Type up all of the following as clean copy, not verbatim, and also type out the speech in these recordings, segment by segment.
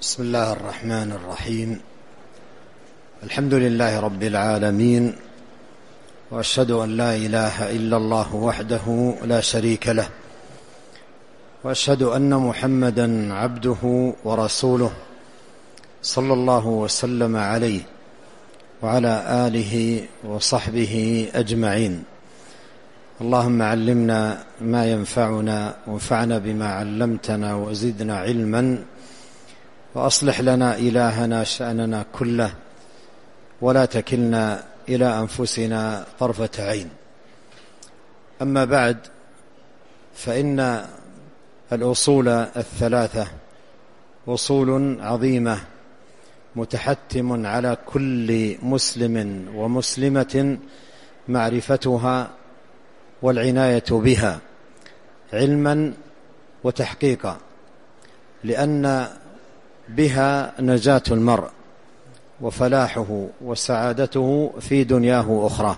بسم الله الرحمن الرحيم. الحمد لله رب العالمين، وأشهد أن لا إله إلا الله وحده لا شريك له، وأشهد أن محمدا عبده ورسوله صلى الله وسلم عليه وعلى آله وصحبه أجمعين. اللهم علمنا ما ينفعنا وانفعنا بما علمتنا وزدنا علما، وأصلح لنا إلهنا شأننا كله، ولا تكلنا إلى أنفسنا طرفة عين. أما بعد، فإن الأصول الثلاثة أصول عظيمة متحتم على كل مسلم ومسلمة معرفتها والعناية بها علما وتحقيقا، لأن بها نجاة المرء وفلاحه وسعادته في دنياه وأخرى،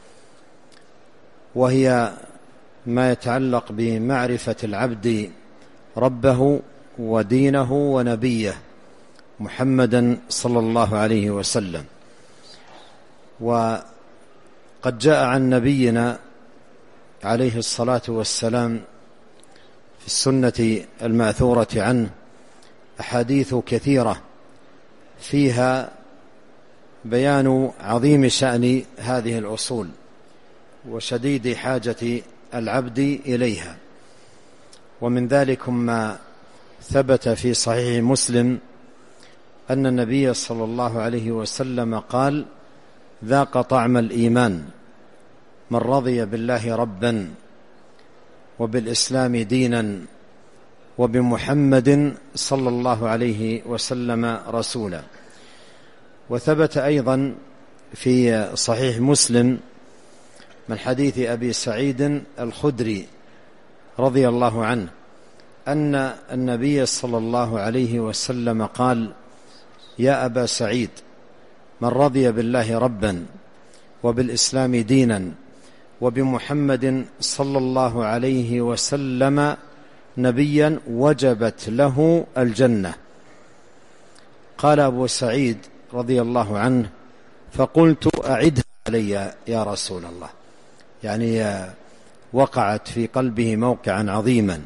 وهي ما يتعلق بمعرفة العبد ربه ودينه ونبيه محمدا صلى الله عليه وسلم. وقد جاء عن نبينا عليه الصلاة والسلام في السنة المأثورة عنه أحاديث كثيرة فيها بيان عظيم شأن هذه الأصول وشديد حاجة العبد إليها. ومن ذلك ما ثبت في صحيح مسلم أن النبي صلى الله عليه وسلم قال: ذاق طعم الإيمان من رضي بالله ربا وبالإسلام دينا وبمحمد صلى الله عليه وسلم رسولا. وثبت أيضا في صحيح مسلم من حديث أبي سعيد الخدري رضي الله عنه أن النبي صلى الله عليه وسلم قال: يا أبا سعيد، من رضي بالله ربا وبالإسلام دينا وبمحمد صلى الله عليه وسلم نبيا وجبت له الجنة. قال أبو سعيد رضي الله عنه: فقلت أعدها علي يا رسول الله. يعني وقعت في قلبه موقعا عظيما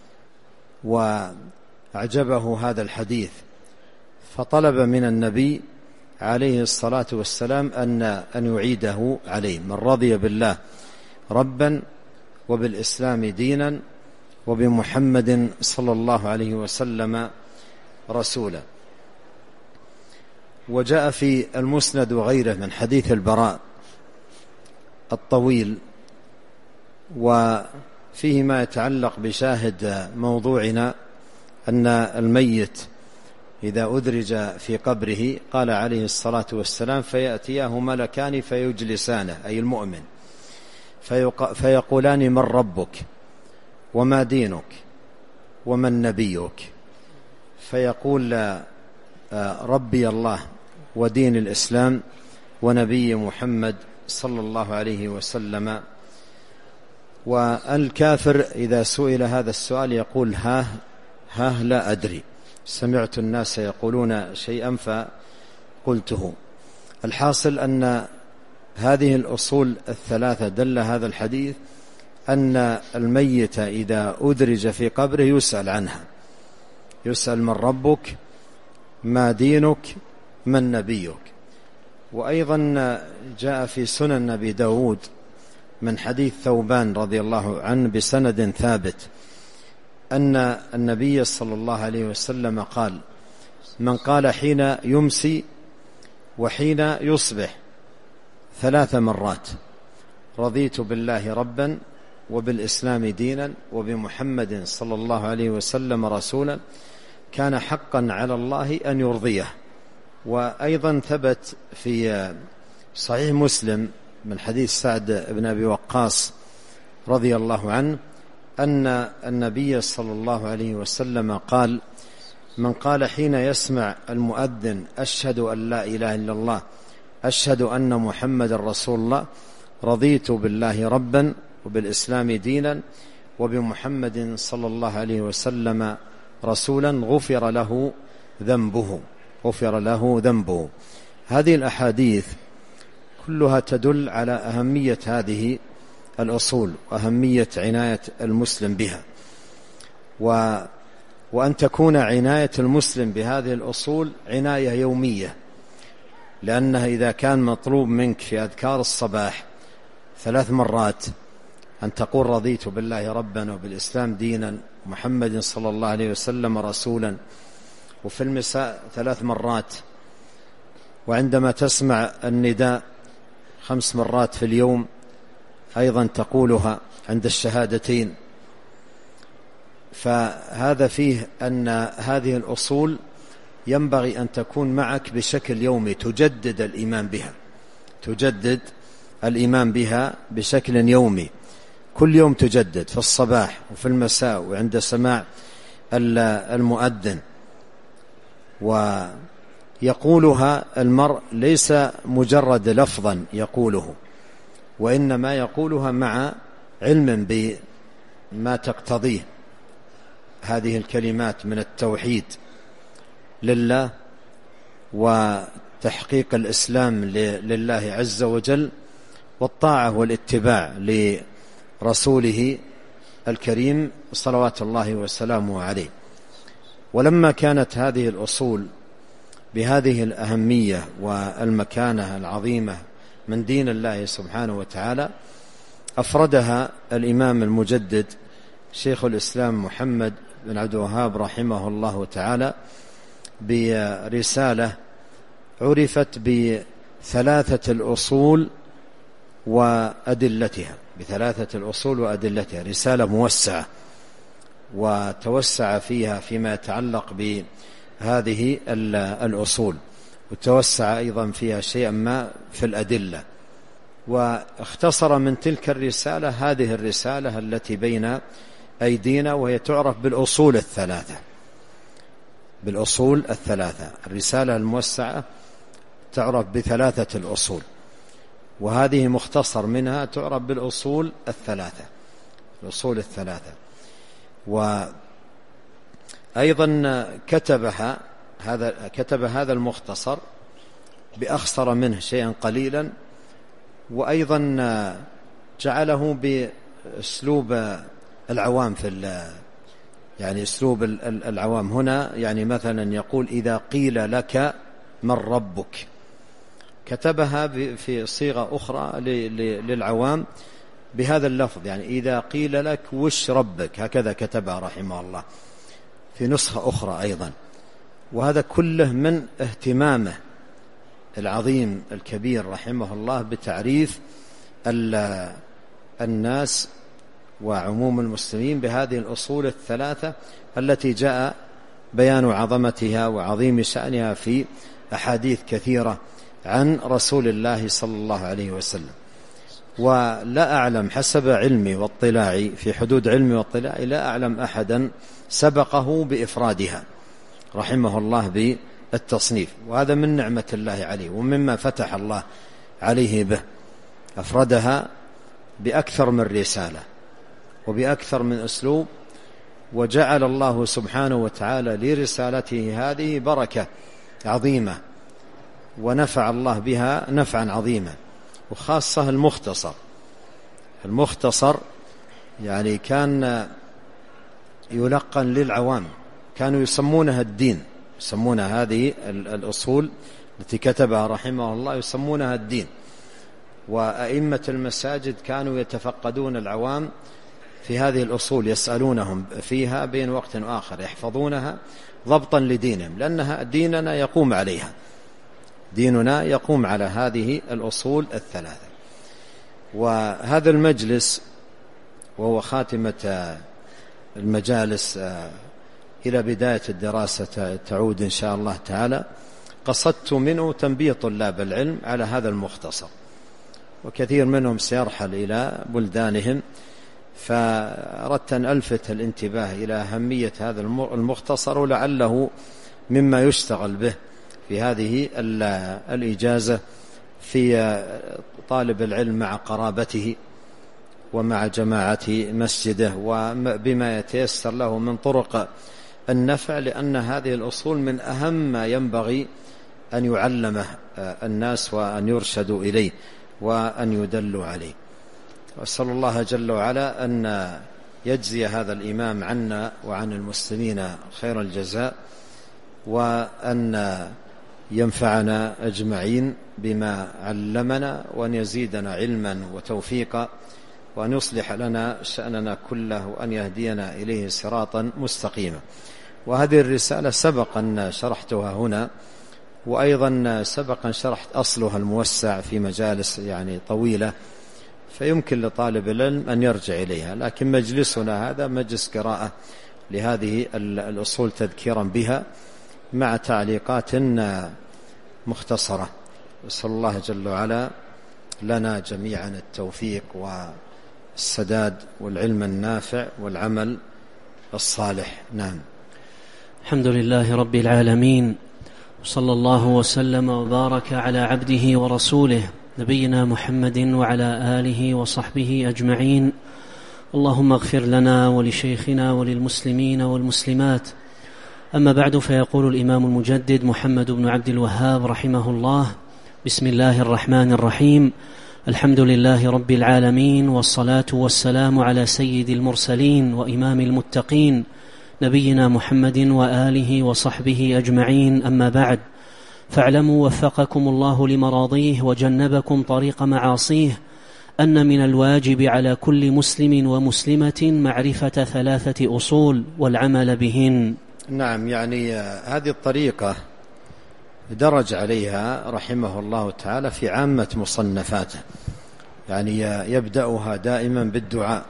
وأعجبه هذا الحديث، فطلب من النبي عليه الصلاة والسلام أن يعيده عليه: من رضي بالله ربا وبالإسلام دينا وبمحمد صلى الله عليه وسلم رسولا. وجاء في المسند وغيره من حديث البراء الطويل، وفيه ما يتعلق بشاهد موضوعنا، أن الميت إذا أدرج في قبره قال عليه الصلاة والسلام: فيأتياه ملكان فيجلسانه، أي المؤمن، فيقولان: من ربك وما دينك ومن نبيك؟ فيقول: ربي الله ودين الإسلام ونبي محمد صلى الله عليه وسلم. والكافر إذا سئل هذا السؤال يقول: ها لا أدري، سمعت الناس يقولون شيئا فقلته. الحاصل أن هذه الأصول الثلاثة دل هذا الحديث أن الميت إذا أدرج في قبره يسأل عنها، يسأل: من ربك، ما دينك، من نبيك. وأيضا جاء في سنن أبي داود من حديث ثوبان رضي الله عنه بسند ثابت أن النبي صلى الله عليه وسلم قال: من قال حين يمسي وحين يصبح 3 مرات: رضيت بالله ربا وبالإسلام دينا وبمحمد صلى الله عليه وسلم رسولا، كان حقا على الله أن يرضيه. وأيضا ثبت في صحيح مسلم من حديث سعد بن أبي وقاص رضي الله عنه أن النبي صلى الله عليه وسلم قال: من قال حين يسمع المؤذن: أشهد أن لا إله إلا الله أشهد أن محمد رسول الله، رضيت بالله ربا وبالإسلام دينا وبمحمد صلى الله عليه وسلم رسولا، غفر له ذنبه، غفر له ذنبه. هذه الأحاديث كلها تدل على أهمية هذه الأصول وأهمية عناية المسلم بها، وأن تكون عناية المسلم بهذه الأصول عناية يومية، لأنها إذا كان مطلوب منك في أذكار الصباح 3 مرات أن تقول رضيت بالله ربا وبالإسلام دينا محمد صلى الله عليه وسلم رسولا، وفي المساء 3 مرات، وعندما تسمع النداء 5 مرات في اليوم أيضا تقولها عند الشهادتين، فهذا فيه أن هذه الأصول ينبغي أن تكون معك بشكل يومي، تجدد الإيمان بها بشكل يومي، كل يوم تجدد، في الصباح وفي المساء وعند سماع المؤذن. ويقولها المرء ليس مجرد لفظا يقوله، وإنما يقولها مع علم بما تقتضيه هذه الكلمات من التوحيد لله وتحقيق الإسلام لله عز وجل، والطاعة والاتباع لرسوله الكريم صلوات الله وسلامه عليه. ولما كانت هذه الأصول بهذه الأهمية والمكانة العظيمة من دين الله سبحانه وتعالى، أفردها الإمام المجدد شيخ الإسلام محمد بن عبد الوهاب رحمه الله تعالى برسالة عرفت بثلاثة الأصول وأدلتها، رسالة موسعة وتوسع فيها فيما يتعلق بهذه الأصول، وتوسع أيضا فيها شيئا ما في الأدلة، واختصر من تلك الرسالة هذه الرسالة التي بين أيدينا، وهي تعرف بالأصول الثلاثة. الرسالة الموسعة تعرف ب3 الأصول، وهذه مختصر منها تعرف بالأصول الثلاثة. وأيضا كتب هذا المختصر بأخصر منه شيئا قليلا، وأيضا جعله بأسلوب العوام يعني أسلوب العوام هنا، يعني مثلا يقول إذا قيل لك من ربك، كتبها في صيغة أخرى للعوام بهذا اللفظ، يعني إذا قيل لك وش ربك، هكذا كتبها رحمه الله في نسخة أخرى أيضا. وهذا كله من اهتمامه العظيم الكبير رحمه الله بتعريف الناس وعموم المسلمين بهذه الأصول الثلاثة التي جاء بيان عظمتها وعظيم شأنها في أحاديث كثيرة عن رسول الله صلى الله عليه وسلم. ولا أعلم حسب علمي واطلاعي، في حدود علمي واطلاعي، لا أعلم أحدا سبقه بإفرادها رحمه الله بالتصنيف، وهذا من نعمة الله عليه ومما فتح الله عليه به. أفردها بأكثر من رسالة وبأكثر من أسلوب، وجعل الله سبحانه وتعالى لرسالته هذه بركة عظيمة، ونفع الله بها نفعا عظيما. وخاصة المختصر يعني كان يلقن للعوام، كانوا يسمونها الدين، يسمون هذه الأصول التي كتبها رحمه الله يسمونها الدين. وأئمة المساجد كانوا يتفقدون العوام في هذه الأصول، يسألونهم فيها بين وقت وآخر، يحفظونها ضبطا لدينهم، لأنها ديننا يقوم على هذه الأصول الثلاثة. وهذا المجلس وهو خاتمة المجالس إلى بداية الدراسة تعود إن شاء الله تعالى، قصدت منه تنبيه طلاب العلم على هذا المختصر، وكثير منهم سيرحل إلى بلدانهم، فأردت أن ألفت الانتباه إلى أهمية هذا المختصر، ولعله مما يشتغل به في هذه الإجازة في طالب العلم مع قرابته ومع جماعة مسجده، وبما يتيسر له من طرق النفع، لأن هذه الأصول من أهم ما ينبغي أن يعلمه الناس وأن يرشدوا إليه وأن يدلوا عليه. وأسأل الله جل وعلا أن يجزي هذا الإمام عنا وعن المسلمين خير الجزاء، وأن ينفعنا أجمعين بما علمنا، وأن يزيدنا علما وتوفيقا، وأن يصلح لنا شأننا كله، وأن يهدينا إليه صراطا مستقيما. وهذه الرسالة سبق أن شرحتها هنا، وأيضا سبق أن شرحت أصلها الموسع في مجالس طويلة، فيمكن لطالب العلم أن يرجع إليها، لكن مجلسنا هذا مجلس قراءة لهذه الأصول تذكيرا بها مع تعليقات مختصرة. وأسأل الله جل وعلا لنا جميعا التوفيق والسداد والعلم النافع والعمل الصالح. نعم. الحمد لله رب العالمين، وصلى الله وسلم وبارك على عبده ورسوله نبينا محمد وعلى آله وصحبه أجمعين. اللهم اغفر لنا ولشيخنا وللمسلمين والمسلمات. أما بعد، فيقول الإمام المجدد محمد بن عبد الوهاب رحمه الله: بسم الله الرحمن الرحيم. الحمد لله رب العالمين، والصلاة والسلام على سيد المرسلين وإمام المتقين نبينا محمد وآله وصحبه أجمعين. أما بعد، فاعلموا وفقكم الله لمراضيه وجنبكم طريق معاصيه أن من الواجب على كل مسلم ومسلمة معرفة 3 أصول والعمل بهن. نعم، هذه الطريقة درج عليها رحمه الله تعالى في عامة مصنفاته، يبدأها دائما بالدعاء،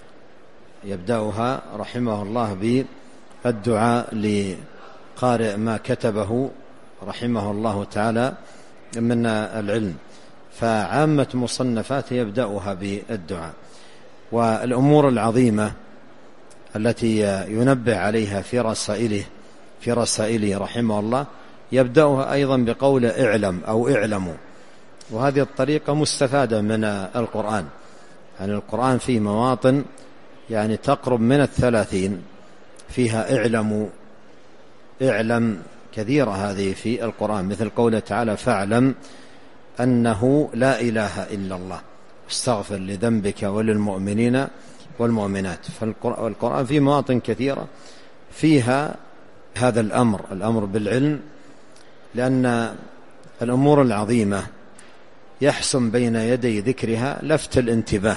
يبدأها رحمه الله بالدعاء لقارئ ما كتبه رحمه الله تعالى من العلم، فعامة مصنفاته يبدأها بالدعاء. والأمور العظيمة التي ينبه عليها في رسائله رحمه الله يبدأها أيضا بقول اعلم أو اعلموا. وهذه الطريقة مستفادة من القرآن، القرآن فيه مواطن تقرب من 30 فيها اعلم كثيرة هذه في القرآن، مثل قوله تعالى: فاعلم أنه لا إله إلا الله واستغفر لذنبك وللمؤمنين والمؤمنات. فالقرآن فيه مواطن كثيرة فيها هذا الأمر بالعلم، لأن الأمور العظيمة يحسن بين يدي ذكرها لفت الانتباه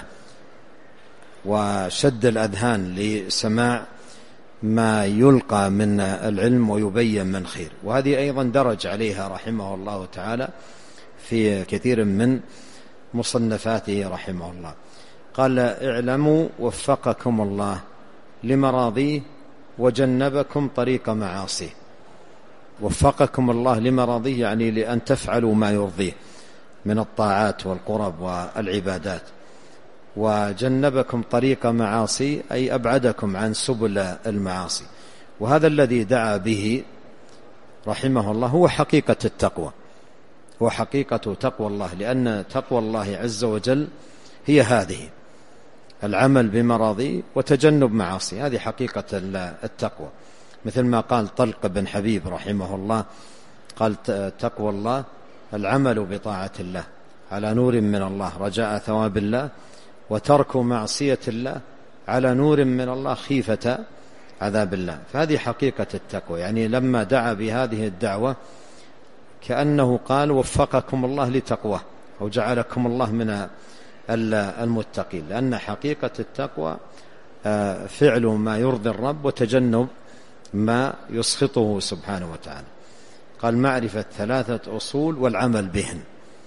وشد الأذهان لسماع ما يلقى من العلم ويبين من خير. وهذه أيضا درج عليها رحمه الله تعالى في كثير من مصنفاته رحمه الله. قال: اعلموا وفقكم الله لمراضيه وجنبكم طريق معاصيه. وفقكم الله لمراضيه لأن تفعلوا ما يرضيه من الطاعات والقرب والعبادات، وجنبكم طريق معاصي أي أبعدكم عن سبل المعاصي. وهذا الذي دعا به رحمه الله هو حقيقة التقوى، هو حقيقة تقوى الله، لأن تقوى الله عز وجل هي هذه: العمل بمراضيه وتجنب معاصي. هذه حقيقة التقوى، مثل ما قال طلق بن حبيب رحمه الله، قال: تقوى الله العمل بطاعة الله على نور من الله رجاء ثواب الله، وترك معصية الله على نور من الله خيفة عذاب الله. فهذه حقيقة التقوى. لما دعا بهذه الدعوة كأنه قال: وفقكم الله لتقوى، أو جعلكم الله من المتقين، لأن حقيقة التقوى فعل ما يرضي الرب وتجنب ما يسخطه سبحانه وتعالى. قال: معرفة 3 أصول والعمل بهن.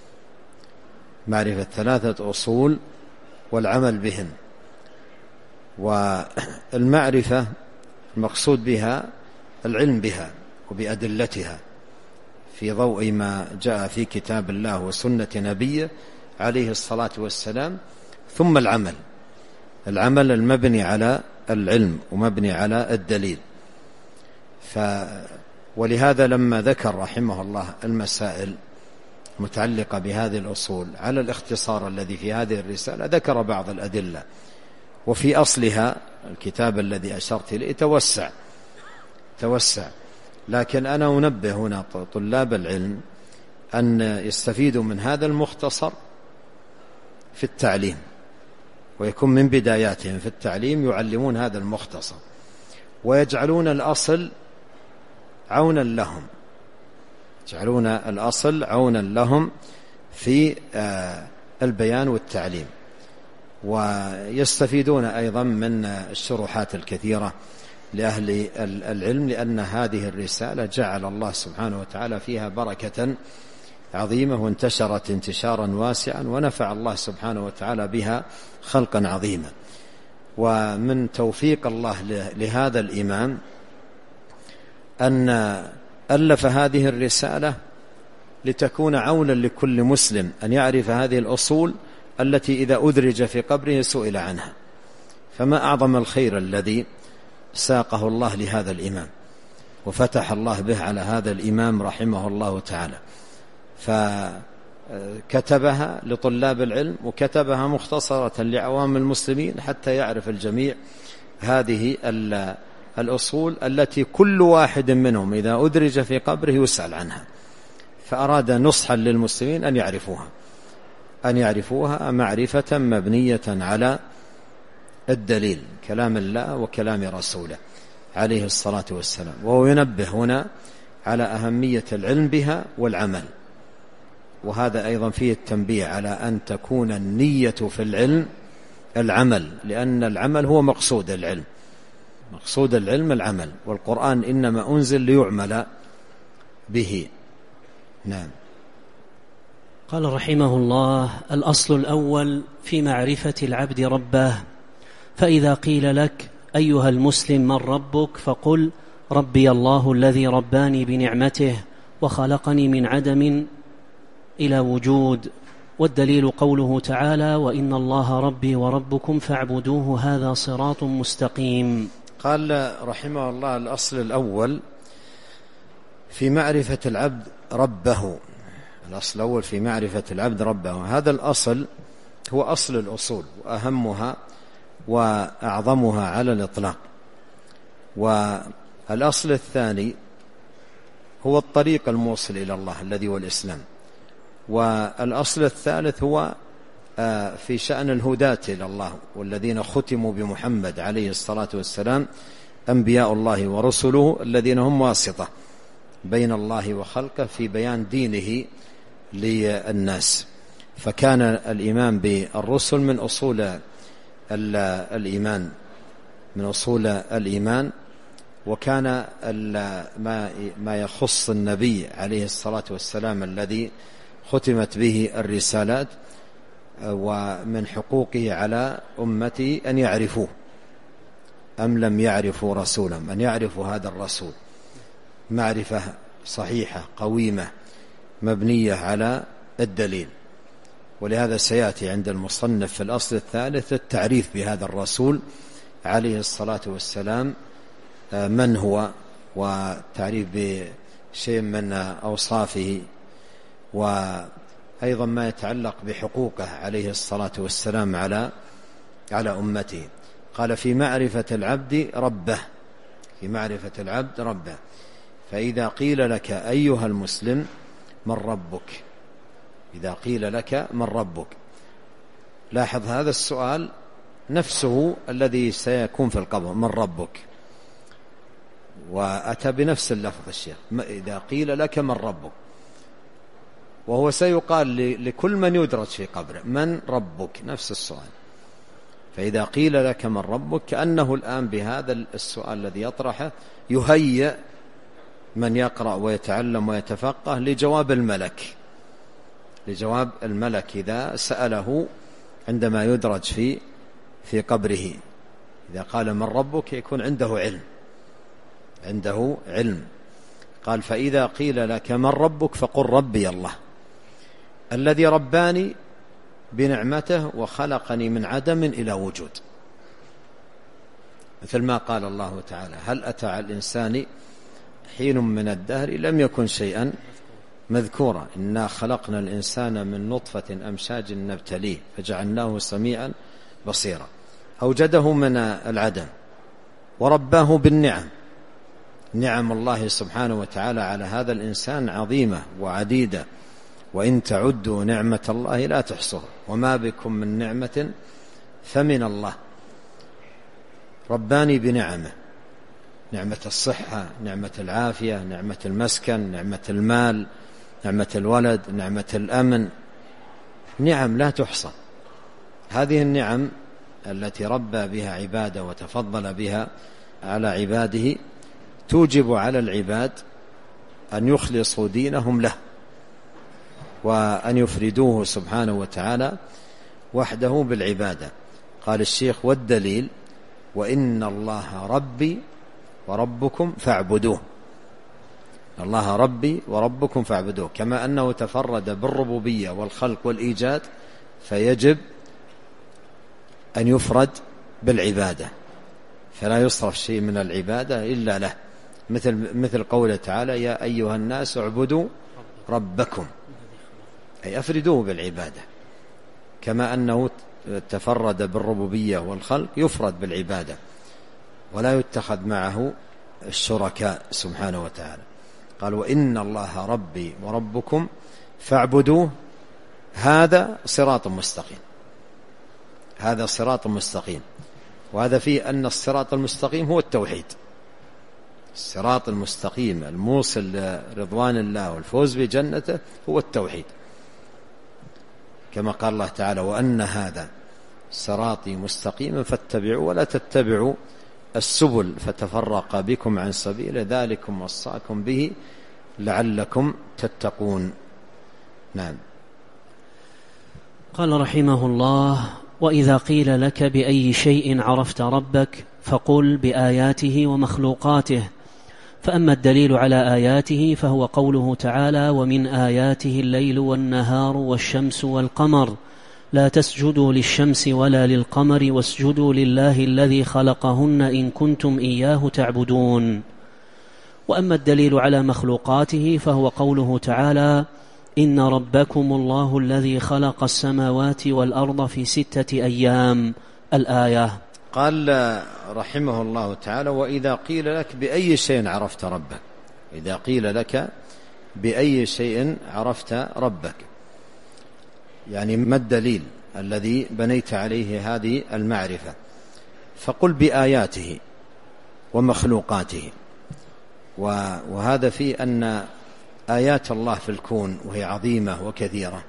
معرفة 3 أصول والعمل بهن. والمعرفة المقصود بها العلم بها وبأدلتها في ضوء ما جاء في كتاب الله وسنة نبيه عليه الصلاة والسلام، ثم العمل المبني على العلم ومبني على الدليل. ولهذا لما ذكر رحمه الله المسائل متعلقة بهذه الأصول على الاختصار الذي في هذه الرسالة، ذكر بعض الأدلة، وفي أصلها الكتاب الذي أشرت إليه توسع توسع. لكن أنا أنبه هنا طلاب العلم أن يستفيدوا من هذا المختصر في التعليم، ويكون من بداياتهم في التعليم يعلمون هذا المختصر ويجعلون الأصل عونا لهم، يجعلون الأصل عونا لهم في البيان والتعليم. ويستفيدون أيضا من الشروحات الكثيرة لأهل العلم، لأن هذه الرسالة جعل الله سبحانه وتعالى فيها بركة عظيمة، وانتشرت انتشارا واسعا، ونفع الله سبحانه وتعالى بها خلقا عظيما. ومن توفيق الله لهذا الإمام أن ألف هذه الرسالة لتكون عونا لكل مسلم أن يعرف هذه الأصول التي إذا أدرج في قبره سئل عنها. فما أعظم الخير الذي ساقه الله لهذا الإمام وفتح الله به على هذا الإمام رحمه الله تعالى، فكتبها لطلاب العلم وكتبها مختصرة لعوام المسلمين حتى يعرف الجميع هذه الأصول التي كل واحد منهم إذا أدرج في قبره يسأل عنها. فأراد نصحا للمسلمين أن يعرفوها معرفة مبنية على الدليل، كلام الله وكلام رسوله عليه الصلاة والسلام. وهو ينبه هنا على أهمية العلم بها والعمل، وهذا أيضا فيه التنبيه على أن تكون النية في العلم العمل، لأن العمل هو مقصود العلم، مقصود العلم العمل، والقرآن إنما أنزل ليعمل به. نعم. قال رحمه الله: الأصل الأول في معرفة العبد ربه، فإذا قيل لك أيها المسلم من ربك فقل ربي الله الذي رباني بنعمته وخلقني من عدم إلى وجود، والدليل قوله تعالى: وإن الله ربي وربكم فاعبدوه هذا صراط مستقيم. قال رحمه الله: الأصل الأول في معرفة العبد ربه، الأصل الأول في معرفة العبد ربه، هذا الأصل هو أصل الأصول وأهمها وأعظمها على الإطلاق. والأصل الثاني هو الطريق الموصل إلى الله الذي هو الإسلام. والأصل الثالث هو في شأن الهداة إلى الله، والذين ختموا بمحمد عليه الصلاة والسلام أنبياء الله ورسله الذين هم واسطة بين الله وخلقه في بيان دينه للناس. فكان الإيمان بالرسل من أصول الإيمان، من أصول الإيمان. وكان ما يخص النبي عليه الصلاة والسلام الذي ختمت به الرسالات ومن حقوقه على أمتي أن يعرفوه أم لم يعرفوا رسولهم، أن يعرفوا هذا الرسول معرفة صحيحة قويمة مبنية على الدليل. ولهذا سيأتي عند المصنف في الأصل الثالث التعريف بهذا الرسول عليه الصلاة والسلام من هو، وتعريف بشيء من أوصافه، وأيضا ما يتعلق بحقوقه عليه الصلاة والسلام على أمته. قال: في معرفة العبد ربه، في معرفة العبد ربه، فإذا قيل لك أيها المسلم من ربك، إذا قيل لك من ربك، لاحظ هذا السؤال نفسه الذي سيكون في القبر، من ربك، وأتى بنفس اللفظ الشيخ، إذا قيل لك من ربك، وهو سيقال لكل من يدرج في قبره من ربك، نفس السؤال. فإذا قيل لك من ربك كأنه الآن بهذا السؤال الذي يطرحه يهيئ من يقرأ ويتعلم ويتفقه لجواب الملك، لجواب الملك إذا سأله عندما يدرج في قبره. إذا قال من ربك يكون عنده علم. قال: فإذا قيل لك من ربك فقل ربي الله الذي رباني بنعمته وخلقني من عدم إلى وجود، مثل ما قال الله تعالى: هل أتى على الإنسان حين من الدهر لم يكن شيئا مذكورا، إنا خلقنا الإنسان من نطفة أمشاج نبتليه فجعلناه سميعا بصيرا. أوجده من العدم ورباه بالنعم نعم الله سبحانه وتعالى على هذا الإنسان عظيمة وعديدة، وإن تعدوا نعمة الله لا تحصوها، وما بكم من نعمة فمن الله. رباني بنعمه، نعمة الصحة، نعمة العافية، نعمة المسكن، نعمة المال، نعمة الولد، نعمة الأمن، نعم لا تحصى. هذه النعم التي ربى بها عباده وتفضل بها على عباده توجب على العباد أن يخلصوا دينهم له، وأن يفردوه سبحانه وتعالى وحده بالعبادة. قال الشيخ: والدليل وإن الله ربي وربكم فاعبدوه. الله ربي وربكم فاعبدوه، كما أنه تفرد بالربوبية والخلق والإيجاد، فيجب أن يفرد بالعبادة، فلا يصرف شيء من العبادة إلا له، مثل قوله تعالى: يا أيها الناس اعبدوا ربكم، أي أفردوه بالعبادة. كما أنه تفرد بالربوبية والخلق يفرد بالعبادة، ولا يتخذ معه الشركاء سبحانه وتعالى. قال: وإن الله ربي وربكم فاعبدوه، هذا صراط مستقيم. هذا صراط مستقيم، وهذا فيه أن الصراط المستقيم هو التوحيد. الصراط المستقيم الموصل لرضوان الله والفوز بجنته هو التوحيد، كما قال الله تعالى: وأن هذا صراطي مستقيما فاتبعوا ولا تتبعوا السبل فتفرق بكم عن سبيله، ذلكم وصاكم به لعلكم تتقون. نعم. قال رحمه الله: وإذا قيل لك بأي شيء عرفت ربك فقل بآياته ومخلوقاته. فأما الدليل على آياته فهو قوله تعالى: ومن آياته الليل والنهار والشمس والقمر لا تسجدوا للشمس ولا للقمر واسجدوا لله الذي خلقهن إن كنتم إياه تعبدون. وأما الدليل على مخلوقاته فهو قوله تعالى: إن ربكم الله الذي خلق السماوات والأرض في 6 أيام. الآية. قال رحمه الله تعالى: وإذا قيل لك بأي شيء عرفت ربك. إذا قيل لك بأي شيء عرفت ربك، يعني ما الدليل الذي بنيت عليه هذه المعرفة؟ فقل بآياته ومخلوقاته. وهذا في أن آيات الله في الكون وهي عظيمة وكثيرة،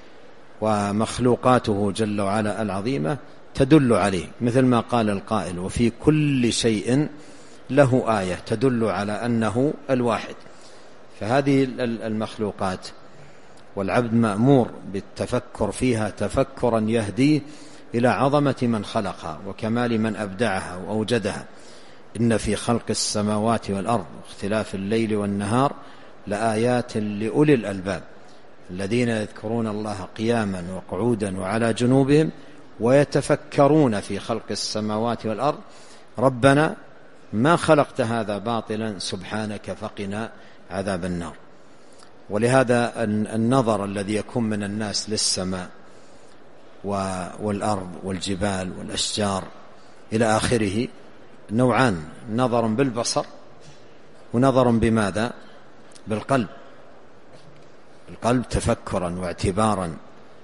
ومخلوقاته جل وعلا العظيمة تدل عليه، مثل ما قال القائل: وفي كل شيء له آية تدل على أنه الواحد. فهذه المخلوقات والعبد مأمور بالتفكر فيها تفكرا يهديه إلى عظمة من خلقها وكمال من أبدعها وأوجدها. إن في خلق السماوات والأرض واختلاف الليل والنهار لآيات لأولي الألباب الذين يذكرون الله قياما وقعودا وعلى جنوبهم ويتفكرون في خلق السماوات والأرض ربنا ما خلقت هذا باطلا سبحانك فقنا عذاب النار. ولهذا النظر الذي يكون من الناس للسماء والأرض والجبال والأشجار إلى آخره نوعان: نظر بالبصر ونظر بماذا؟ بالقلب. القلب تفكرا واعتبارا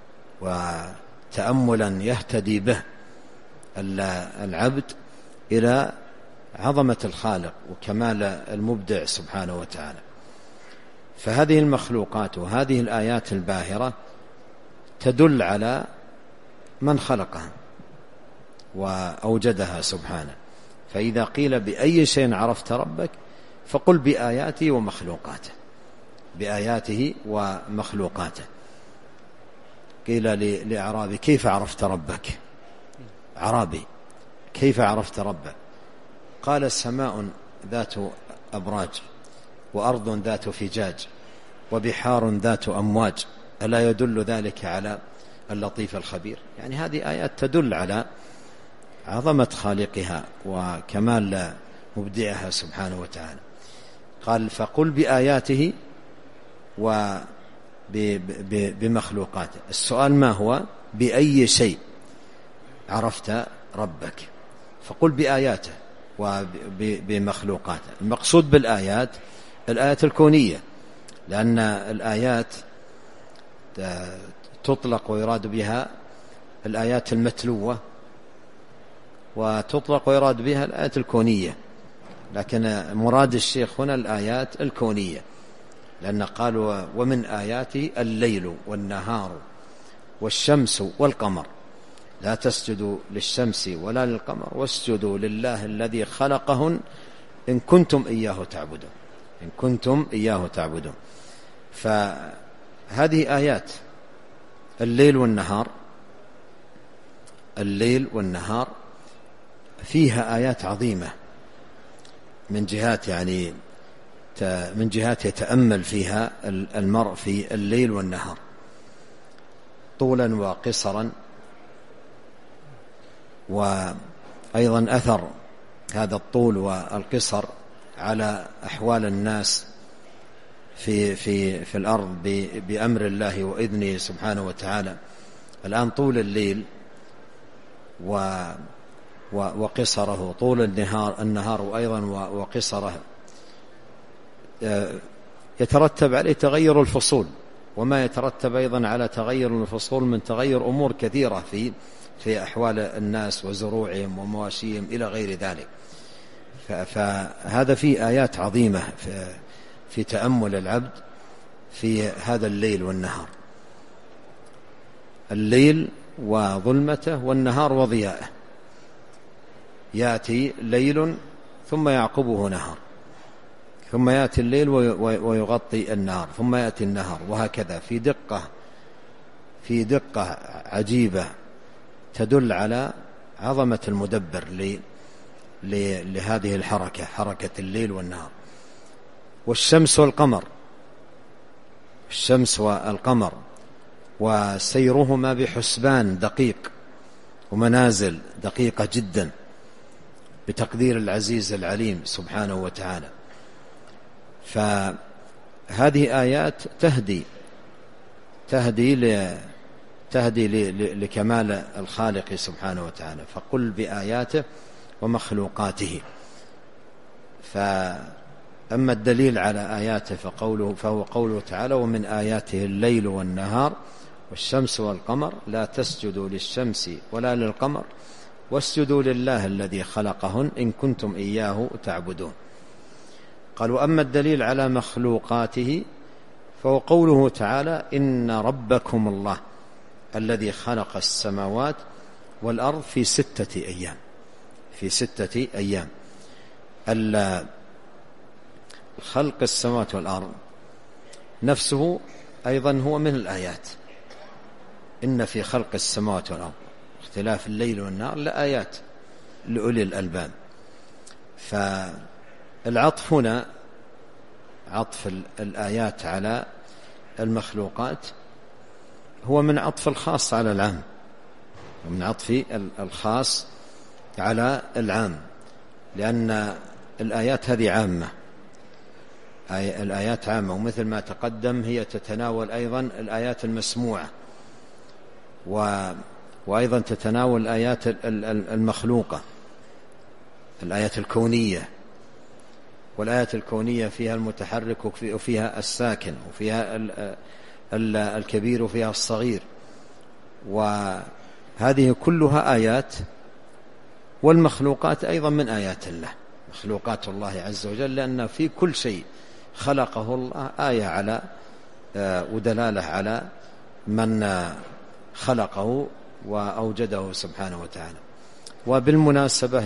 وتأملا يهتدي به العبد إلى عظمة الخالق وكمال المبدع سبحانه وتعالى. فهذه المخلوقات وهذه الآيات الباهرة تدل على من خلقها وأوجدها سبحانه. فإذا قيل بأي شيء عرفت ربك فقل بآياته ومخلوقاته. بآياته ومخلوقاته. قيل لأعرابي: كيف عرفت ربك؟ عرابي: كيف عرفت ربك؟ قال: سماء ذات أبراج، وأرض ذات فجاج، وبحار ذات أمواج، ألا يدل ذلك على اللطيف الخبير؟ يعني هذه آيات تدل على عظمة خالقها وكمال مبدعها سبحانه وتعالى. قال: فقل بآياته وبمخلوقاته. السؤال ما هو؟ بأي شيء عرفت ربك؟ فقل بآياته، وبمخلوقاته. المقصود بالآيات الآيات الكونية، لأن الآيات تطلق ويراد بها الآيات المتلوة، وتطلق ويراد بها الآيات الكونية، لكن مراد الشيخ هنا الآيات الكونية، لأن قالوا ومن آياته الليل والنهار والشمس والقمر لا تسجدوا للشمس ولا للقمر واسجدوا لله الذي خلقهن إن كنتم إياه تعبدون، إن كنتم إياه تعبدون. فهذه آيات الليل والنهار، الليل والنهار فيها آيات عظيمة من جهات من جهات يتأمل فيها المرء في الليل والنهار طولا وقصرا، وأيضا أثر هذا الطول والقصر على أحوال الناس في الأرض بأمر الله وإذنه سبحانه وتعالى. الآن طول الليل وقصره، طول النهار وأيضا وقصره يترتب عليه تغير الفصول، وما يترتب أيضا على تغير الفصول من تغير أمور كثيرة في أحوال الناس وزروعهم ومواشيهم إلى غير ذلك. فهذا فيه آيات عظيمة في تأمل العبد في هذا الليل والنهار، الليل وظلمته والنهار وضياءه. يأتي ليل ثم يعقبه نهار، ثم يأتي الليل ويغطي النهار، ثم يأتي النهار، وهكذا في دقة عجيبة تدل على عظمة المدبر لهذه الحركة، حركة الليل والنهار. والشمس والقمر، الشمس والقمر وسيرهما بحسبان دقيق ومنازل دقيقة جدا بتقدير العزيز العليم سبحانه وتعالى. فهذه آيات تهدي لكمال الخالق سبحانه وتعالى. فقل بآياته ومخلوقاته. فأما الدليل على آياته فهو قوله تعالى ومن آياته الليل والنهار والشمس والقمر لا تسجدوا للشمس ولا للقمر واسجدوا لله الذي خلقهن إن كنتم إياه تعبدون. قالوا أما الدليل على مخلوقاته فهو قوله تعالى إن ربكم الله الذي خلق السماوات والأرض في 6 أيام، في 6 أيام. خلق السماوات والأرض نفسه أيضا هو من الآيات. إن في خلق السماوات والأرض اختلاف الليل والنهار لآيات لأولي الألباب. فالعطف هنا عطف الآيات على المخلوقات هو من عطف الخاص على العام، ومن عطف الخاص على العام، لأن الآيات هذه عامة، الآيات عامة، ومثل ما تقدم هي تتناول أيضا الآيات المسموعة وأيضا تتناول الآيات المخلوقة، الآيات الكونية. والآيات الكونية فيها المتحرك وفيها الساكن وفيها الكبير وفيها الصغير، وهذه كلها آيات. والمخلوقات أيضا من آيات الله، مخلوقات الله عز وجل، لأن في كل شيء خلقه الله آية على ودلالة على من خلقه وأوجده سبحانه وتعالى. وبالمناسبة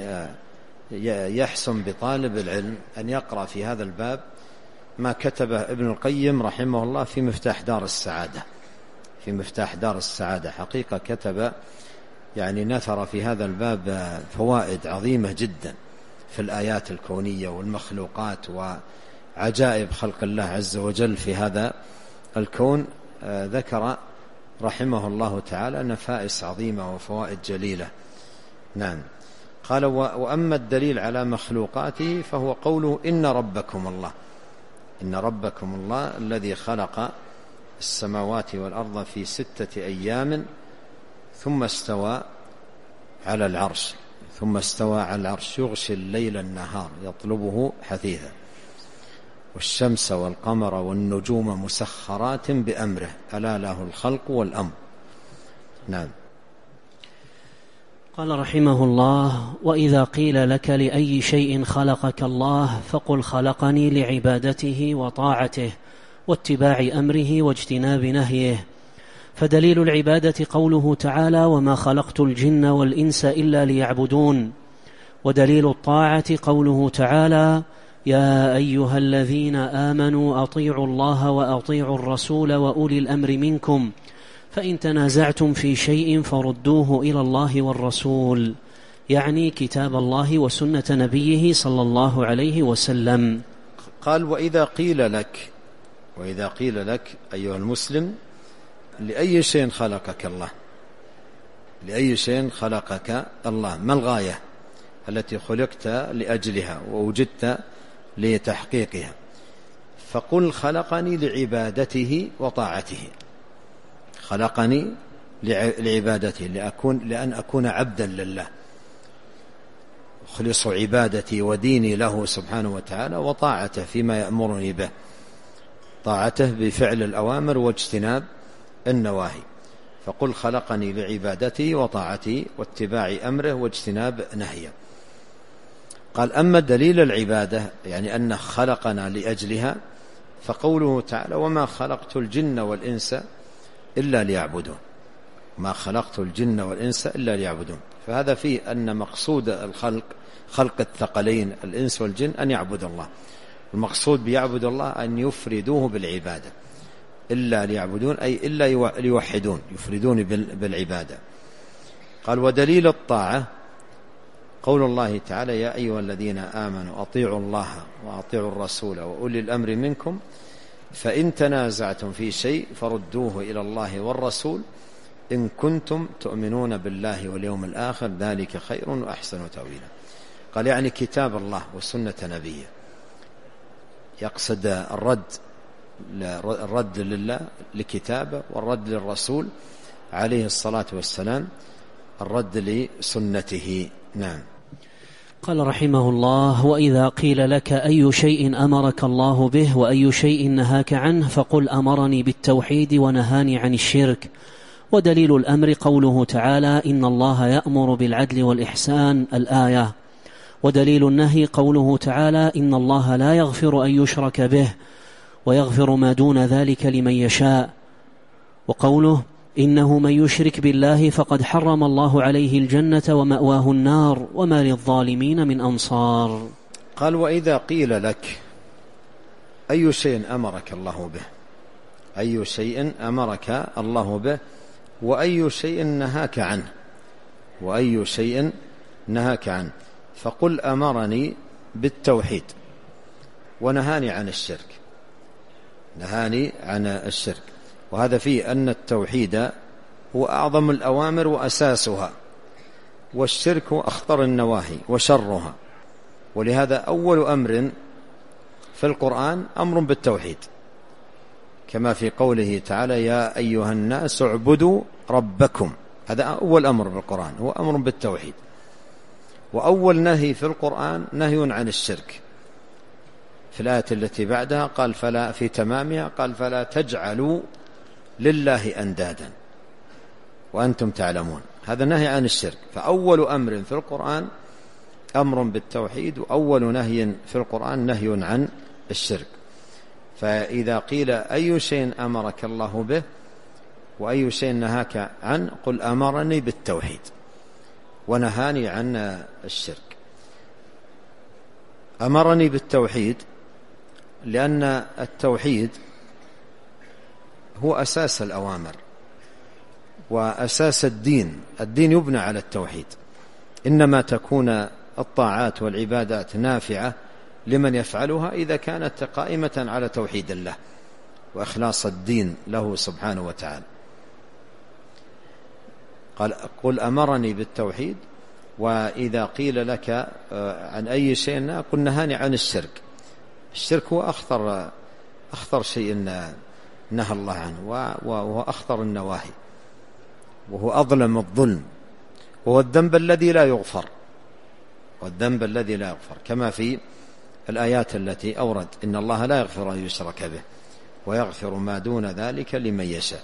يحسن بطالب العلم أن يقرأ في هذا الباب ما كتبه ابن القيم رحمه الله في مفتاح دار السعادة. في مفتاح دار السعادة حقيقة كتب نثر في هذا الباب فوائد عظيمة جدا في الآيات الكونية والمخلوقات وعجائب خلق الله عز وجل في هذا الكون. ذكر رحمه الله تعالى نفائس عظيمة وفوائد جليلة. نعم. قال وأما الدليل على مخلوقاته فهو قوله إن ربكم الله، إن ربكم الله الذي خلق السماوات والأرض في 6 أيام ثم استوى على العرش، ثم استوى على العرش يغشي الليل النهار يطلبه حثيثا والشمس والقمر والنجوم مسخرات بأمره ألا له الخلق والأمر. نعم. قال رحمه الله: وإذا قيل لك لأي شيء خلقك الله فقل خلقني لعبادته وطاعته واتباع أمره واجتناب نهيه. فدليل العبادة قوله تعالى: وما خلقت الجن والإنس إلا ليعبدون. ودليل الطاعة قوله تعالى: يا أيها الذين آمنوا أطيعوا الله وأطيعوا الرسول وأولي الأمر منكم فإن تنازعتم في شيء فردوه إلى الله والرسول، يعني كتاب الله وسنة نبيه صلى الله عليه وسلم. قال: وإذا قيل لك أيها المسلم لأي شيء خلقك الله، لأي شيء خلقك الله، ما الغاية التي خلقت لأجلها ووجدت لتحقيقها؟ فقل خلقني لعبادته وطاعته، خلقني لعبادته لأن أكون عبدا لله، أخلص عبادتي وديني له سبحانه وتعالى، وطاعته فيما يأمرني به، طاعته بفعل الأوامر واجتناب النواهي. فقل خلقني لعبادته وطاعته واتباع أمره واجتناب نهيه. قال: أما دليل العبادة يعني أنه خلقنا لأجلها، فقوله تعالى: وما خلقت الجن والإنس إلا ليعبدون، ما خلقت الجن والإنس إلا ليعبدون. فهذا فيه أن مقصود الخلق، خلق الثقلين الإنس والجن، أن يعبد الله. المقصود بيعبد الله أن يفردوه بالعبادة، إلا ليعبدون أي إلا ليوحدون، يفردون بالعبادة. قال: ودليل الطاعة قول الله تعالى: يا أيها الذين آمنوا أطيعوا الله وأطيعوا الرسول وأولي الأمر منكم فإن تنازعتم في شيء فردوه إلى الله والرسول إن كنتم تؤمنون بالله واليوم الآخر ذلك خير وأحسن تأويلا. قال: يعني كتاب الله وسنة نبيه، يقصد الرد لله لكتابه، والرد للرسول عليه الصلاة والسلام، الرد لسنته. نعم. قال رحمه الله: وإذا قيل لك أي شيء أمرك الله به وأي شيء نهاك عنه فقل أمرني بالتوحيد ونهاني عن الشرك. ودليل الأمر قوله تعالى: إن الله يأمر بالعدل والإحسان، الآية. ودليل النهي قوله تعالى: إن الله لا يغفر أن يشرك به ويغفر ما دون ذلك لمن يشاء. وقوله: إنه من يشرك بالله فقد حرم الله عليه الجنة ومأواه النار وما للظالمين من أنصار. قال: وإذا قيل لك أي شيء أمرك الله به، أي شيء أمرك الله به وأي شيء نهاك عنه، وأي شيء نهاك عنه، فقل أمرني بالتوحيد ونهاني عن الشرك، نهاني عن الشرك. وهذا فيه أن التوحيد هو أعظم الأوامر وأساسها، والشرك أخطر النواهي وشرها. ولهذا أول أمر في القرآن أمر بالتوحيد، كما في قوله تعالى: يا أيها الناس اعبدوا ربكم. هذا أول أمر بالقرآن، هو أمر بالتوحيد. وأول نهي في القرآن نهي عن الشرك، في الآية التي بعدها قال فلا، في تمامها قال: فلا تجعلوا لله أندادا وأنتم تعلمون. هذا نهي عن الشرك. فأول أمر في القرآن أمر بالتوحيد، وأول نهي في القرآن نهي عن الشرك. فإذا قيل أي شيء أمرك الله به وأي شيء نهاك عنه قل أمرني بالتوحيد ونهاني عن الشرك. أمرني بالتوحيد لأن التوحيد هو أساس الأوامر وأساس الدين. الدين يبنى على التوحيد. إنما تكون الطاعات والعبادات نافعة لمن يفعلها إذا كانت قائمة على توحيد الله وإخلاص الدين له سبحانه وتعالى. قال: قل أمرني بالتوحيد. وإذا قيل لك عن أي شيء قل نهاني عن الشرك. الشرك هو أخطر شيء نهى الله عنه، وهو أخطر النواهي، وهو أظلم الظلم، وهو الذنب الذي لا يغفر، والذنب الذي لا يغفر، كما في الآيات التي أورد إن الله لا يغفر أن يشرك به ويغفر ما دون ذلك لمن يشاء،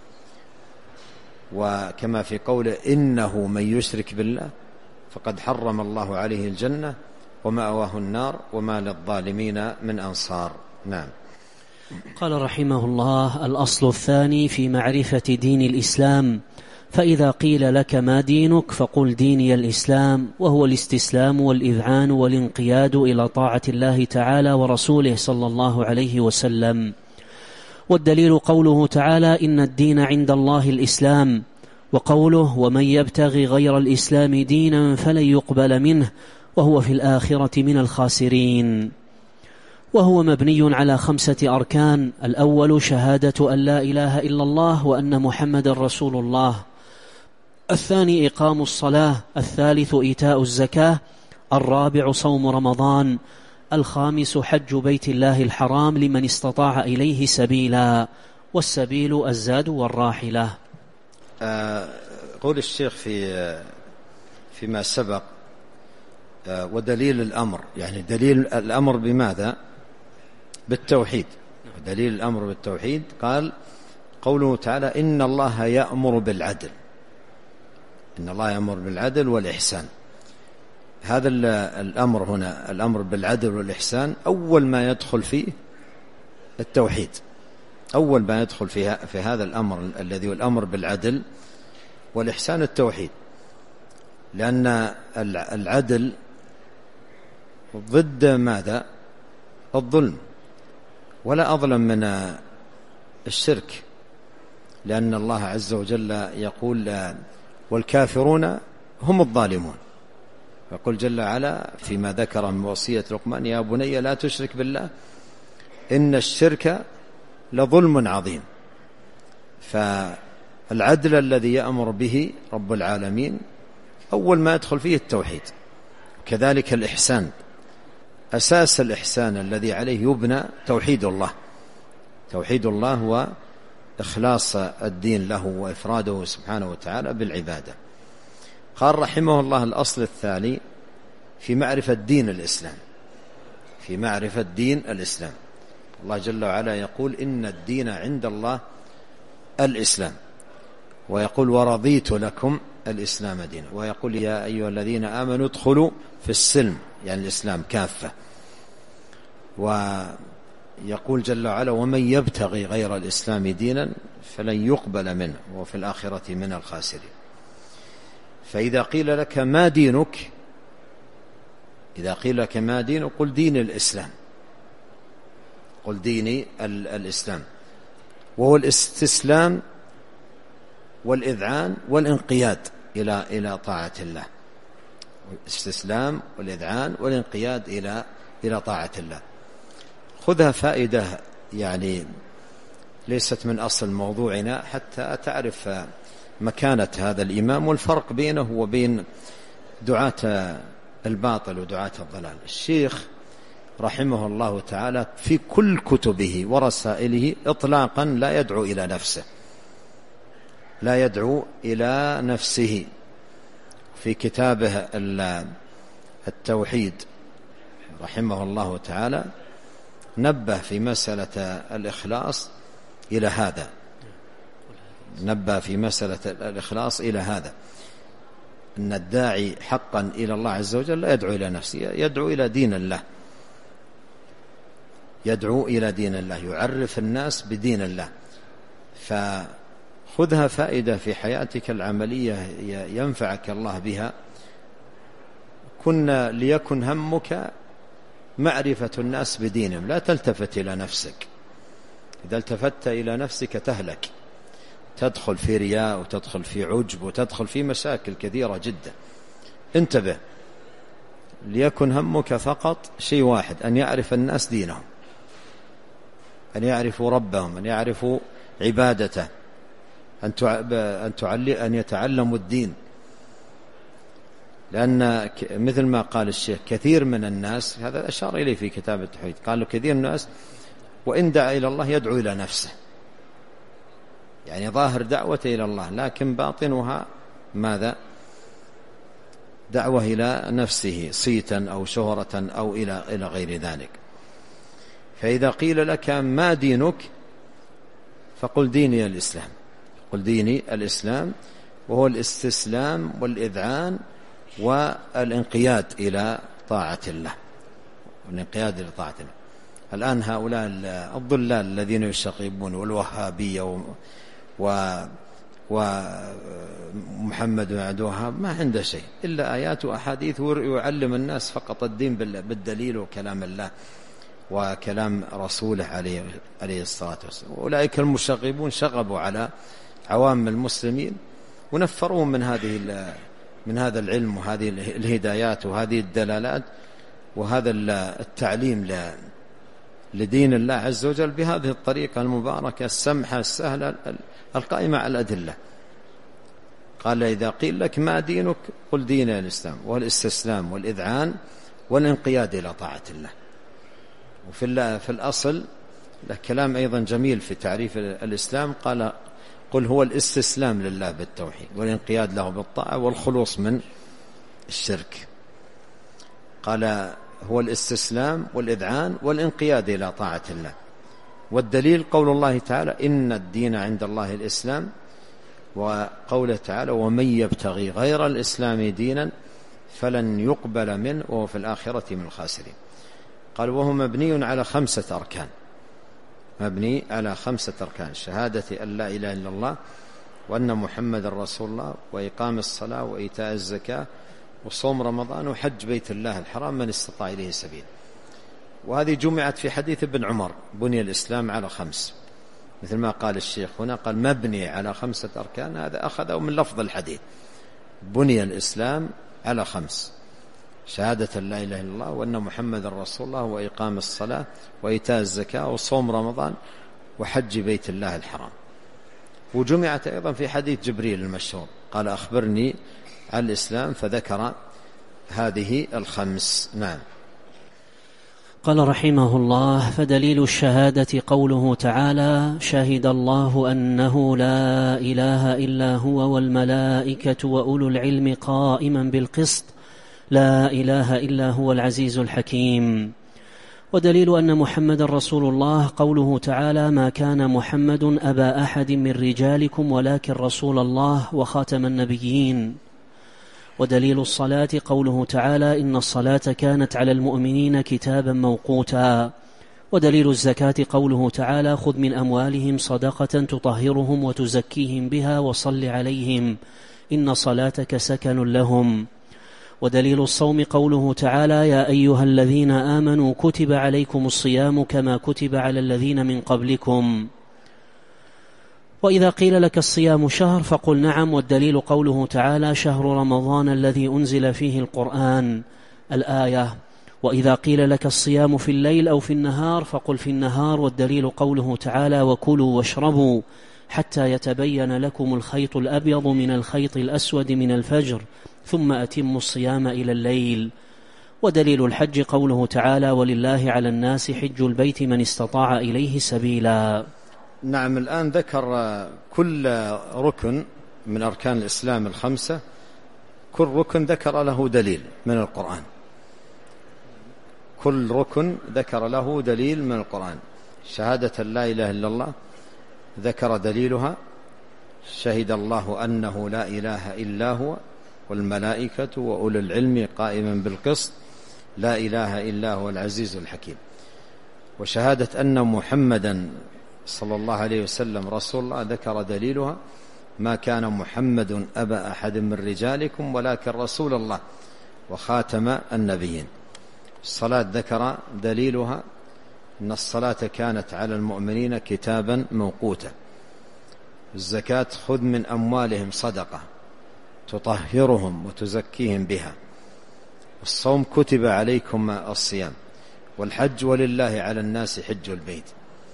وكما في قوله إنه من يشرك بالله فقد حرم الله عليه الجنة ومأواه النار وما للظالمين من أنصار. نعم. قال رحمه الله: الأصل الثاني في معرفة دين الإسلام: فإذا قيل لك ما دينك فقل ديني الإسلام، وهو الاستسلام والإذعان والانقياد إلى طاعة الله تعالى ورسوله صلى الله عليه وسلم. والدليل قوله تعالى: إن الدين عند الله الإسلام، وقوله: ومن يبتغي غير الإسلام دينا فلن يقبل منه وهو في الآخرة من الخاسرين. وهو مبني على 5 أركان: الأول شهادة أن لا إله إلا الله وأن محمد رسول الله، الثاني إقام الصلاة، الثالث إيتاء الزكاة، الرابع صوم رمضان، الخامس حج بيت الله الحرام لمن استطاع إليه سبيلا، والسبيل الزاد والراحلة. قول الشيخ فيما سبق ودليل الأمر، يعني دليل الأمر بماذا؟ بالتوحيد. دليل الأمر بالتوحيد قال قوله تعالى: إن الله يأمر بالعدل. إن الله يأمر بالعدل والإحسان. هذا الأمر هنا، الأمر بالعدل والإحسان، أول ما يدخل فيه التوحيد. أول ما يدخل في هذا الأمر الذي هو الأمر بالعدل والإحسان التوحيد، لأن العدل ضد ماذا؟ الظلم، ولا أظلم من الشرك، لأن الله عز وجل يقول: والكافرون هم الظالمون. يقول جل وعلا فيما ذكر من وصية لقمان: يا بني لا تشرك بالله إن الشرك لظلم عظيم. فالعدل الذي يأمر به رب العالمين أول ما يدخل فيه التوحيد. كذلك الإحسان، أساس الإحسان الذي عليه يبنى توحيد الله. توحيد الله هو إخلاص الدين له وإفراده سبحانه وتعالى بالعبادة. قال رحمه الله: الأصل الثاني في معرفة دين الإسلام. في معرفة دين الإسلام، الله جل وعلا يقول: إن الدين عند الله الإسلام، ويقول: ورضيت لكم الإسلام دينا، ويقول: يا أيها الذين آمنوا ادخلوا في السلم، يعني الإسلام كافة. ويقول جل وعلا: ومن يبتغي غير الإسلام دينا فلن يقبل منه وفي الآخرة من الخاسرين. فإذا قيل لك ما دينك، إذا قيل لك ما دينك قل دين الإسلام، قل ديني الإسلام، وهو الاستسلام والإذعان والانقياد إلى طاعة الله. الاستسلام والإذعان والانقياد إلى طاعة الله. خذها فائدة يعني ليست من أصل موضوعنا، حتى تعرف مكانة هذا الإمام والفرق بينه وبين دعاة الباطل ودعاة الضلال. الشيخ رحمه الله تعالى في كل كتبه ورسائله إطلاقا لا يدعو إلى نفسه، لا يدعو إلى نفسه. في كتابه التوحيد رحمه الله تعالى نبه في مسألة الإخلاص إلى هذا، نبه في مسألة الإخلاص إلى هذا، أن الداعي حقا إلى الله عز وجل لا يدعو إلى نفسه، يدعو إلى دين الله، يدعو إلى دين الله، يعرف الناس بدين الله. فخذها فائدة في حياتك العملية ينفعك الله بها. ليكن همك معرفة الناس بدينهم، لا تلتفت إلى نفسك. إذا التفت إلى نفسك تهلك، تدخل في رياء وتدخل في عجب وتدخل في مشاكل كثيرة جدا. انتبه، ليكن همك فقط شيء واحد: أن يعرف الناس دينهم، أن يعرفوا ربهم، أن يعرفوا عبادته، أن يتعلموا الدين. لأن مثل ما قال الشيخ كثير من الناس، هذا أشار إليه في كتاب التوحيد، قالوا كثير من الناس وإن دعا إلى الله يدعو إلى نفسه، يعني ظاهر دعوته إلى الله لكن باطنها ماذا؟ دعوة إلى نفسه صيتا أو شهرة أو إلى غير ذلك. فإذا قيل لك ما دينك فقل ديني الإسلام، قل ديني الإسلام، وهو الاستسلام والإذعان والانقياد إلى طاعة الله، والانقياد إلى طاعة الله. الآن هؤلاء الضلال الذين يشغبون والوهابية ومحمد بن عبد الوهاب ما عنده شيء إلا آيات وأحاديث، ويعلم الناس فقط الدين بالدليل وكلام الله وكلام رسوله عليه الصلاة والسلام. أولئك المشغبون شغبوا على عوام المسلمين ونفروهم من هذا العلم وهذه الهدايات وهذه الدلالات وهذا التعليم لدين الله عز وجل بهذه الطريقة المباركة السمحة السهلة القائمة على الأدلة. قال إذا قيل لك ما دينك قل دين الإسلام، والاستسلام والإذعان والانقياد إلى طاعة الله. وفي الأصل له كلام أيضا جميل في تعريف الإسلام، قال قل هو الاستسلام لله بالتوحيد والانقياد له بالطاعة والخلوص من الشرك. قال هو الاستسلام والإذعان والانقياد إلى طاعة الله. والدليل قول الله تعالى إن الدين عند الله الإسلام، وقوله تعالى ومن يبتغي غير الإسلام دينا فلن يقبل منه وهو في الآخرة من الخاسرين. قال وهو مبني على 5 أركان، مبني على 5 أركان: شهادة أن لا إله إلا الله وأن محمد رسول الله، وإقام الصلاة وإيتاء الزكاة وصوم رمضان وحج بيت الله الحرام من استطاع إليه سبيل. وهذه جمعت في حديث ابن عمر بني الإسلام على 5، مثل ما قال الشيخ هنا، قال مبني على 5 أركان. هذا أخذه من لفظ الحديث، بني الإسلام على 5: شهادة لا إله إلا الله وأن محمد رسول الله وإقام الصلاة وإيتاء الزكاة وصوم رمضان وحج بيت الله الحرام. وجمعت أيضا في حديث جبريل المشهور، قال أخبرني عن الإسلام فذكر هذه 5. نعم. قال رحمه الله: فدليل الشهادة قوله تعالى: شهد الله أنه لا إله إلا هو والملائكة وأولو العلم قائما بالقسط لا إله إلا هو العزيز الحكيم. ودليل أن محمد رسول الله قوله تعالى: ما كان محمد أبا أحد من رجالكم ولكن رسول الله وخاتم النبيين. ودليل الصلاة قوله تعالى: إن الصلاة كانت على المؤمنين كتابا موقوتا. ودليل الزكاة قوله تعالى: خذ من أموالهم صدقة تطهرهم وتزكيهم بها وصل عليهم إن صلاتك سكن لهم. ودليل الصوم قوله تعالى: يا أيها الذين آمنوا كتب عليكم الصيام كما كتب على الذين من قبلكم. وإذا قيل لك الصيام شهر فقل نعم، والدليل قوله تعالى: شهر رمضان الذي أنزل فيه القرآن، الآية. وإذا قيل لك الصيام في الليل أو في النهار فقل في النهار، والدليل قوله تعالى: وكلوا واشربوا حتى يتبين لكم الخيط الأبيض من الخيط الأسود من الفجر ثم أتموا الصيام إلى الليل. ودليل الحج قوله تعالى: ولله على الناس حج البيت من استطاع إليه سبيلا. نعم. الآن ذكر كل ركن من أركان الإسلام 5، كل ركن ذكر له دليل من القرآن، كل ركن ذكر له دليل من القرآن. شهادة لا إله إلا الله ذكر دليلها: شهد الله أنه لا إله إلا هو والملائكة وأولو العلم قائما بالقسط لا إله إلا هو العزيز الحكيم. وشهادة أن محمدا صلى الله عليه وسلم رسول الله ذكر دليلها: ما كان محمد أبا أحد من رجالكم ولكن رسول الله وخاتم النبيين. الصلاة ذكر دليلها: إن الصلاة كانت على المؤمنين كتابا موقوتا. الزكاة: خذ من أموالهم صدقة تطهرهم وتزكيهم بها. الصوم: كتب عليكم الصيام. والحج: ولله على الناس حج البيت.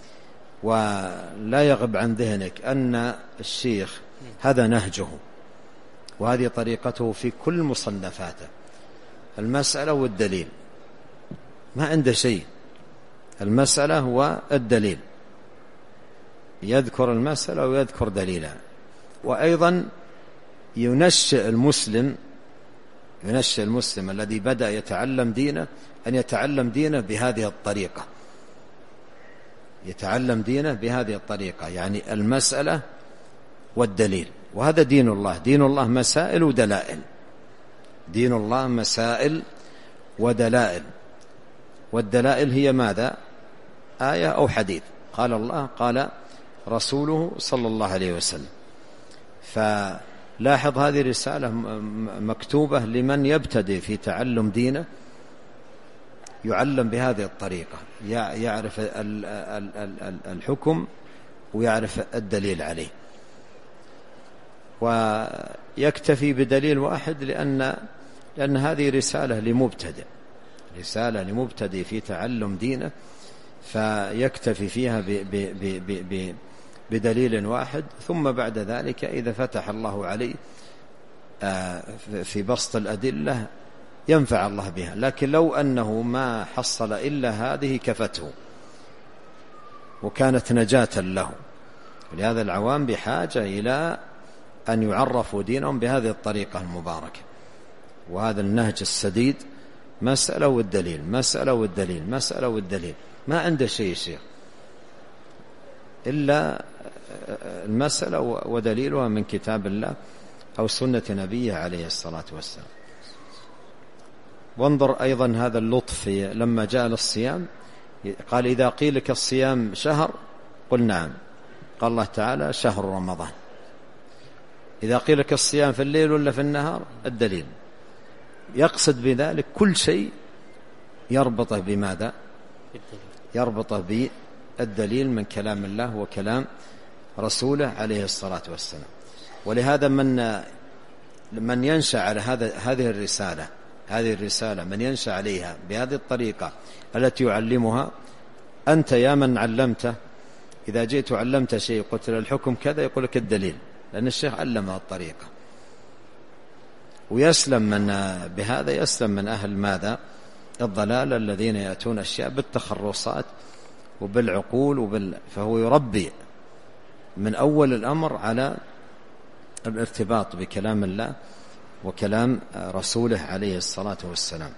ولا يغب عن ذهنك أن الشيخ هذا نهجه وهذه طريقته في كل مصنفاته، المسألة والدليل، ما عنده شيء، المسألة هو الدليل، يذكر المسألة ويذكر دليلها. وأيضا ينشئ المسلم ينشئ المسلم الذي بدأ يتعلم دينه أن يتعلم دينه بهذه الطريقة، يتعلم دينه بهذه الطريقة، يعني المسألة والدليل. وهذا دين الله، دين الله مسائل ودلائل، دين الله مسائل ودلائل. والدلائل هي ماذا؟ آية أو حديث، قال الله قال رسوله صلى الله عليه وسلم. فلاحظ هذه رسالة مكتوبة لمن يبتدئ في تعلم دينه، يعلم بهذه الطريقة، يعرف الحكم ويعرف الدليل عليه، ويكتفي بدليل واحد، لأن هذه رسالة لمبتدئ، رسالة لمبتدئ في تعلم دينه، فيكتفي فيها بدليل واحد. ثم بعد ذلك إذا فتح الله عليه في بسط الأدلة ينفع الله بها، لكن لو أنه ما حصل إلا هذه كفته وكانت نجاة له. ولهذا العوام بحاجة إلى أن يعرفوا دينهم بهذه الطريقة المباركة، وهذا النهج السديد، مسألة والدليل، مسألة والدليل، مسألة والدليل، ما عنده شيء يصير إلا المسألة ودليلها من كتاب الله أو سنة نبيه عليه الصلاة والسلام. وانظر أيضا هذا اللطف لما جاء للصيام، قال إذا قيل لك الصيام شهر قل نعم، قال الله تعالى شهر رمضان. إذا قيل لك الصيام في الليل ولا في النهار، الدليل. يقصد بذلك كل شيء يربطه بماذا؟ يربطه بالدليل من كلام الله وكلام رسوله عليه الصلاة والسلام. ولهذا من ينشأ على هذه الرسالة من ينشأ عليها بهذه الطريقة التي يعلمها، أنت يا من علمته إذا جئت علمت شيء قلت له الحكم كذا، يقول لك الدليل، لأن الشيخ علمها الطريقة. ويسلم من بهذا، يسلم من أهل ماذا؟ الضلال، الذين يأتون أشياء بالتخرصات وبالعقول فهو يربي من أول الأمر على الارتباط بكلام الله وكلام رسوله عليه الصلاة والسلام.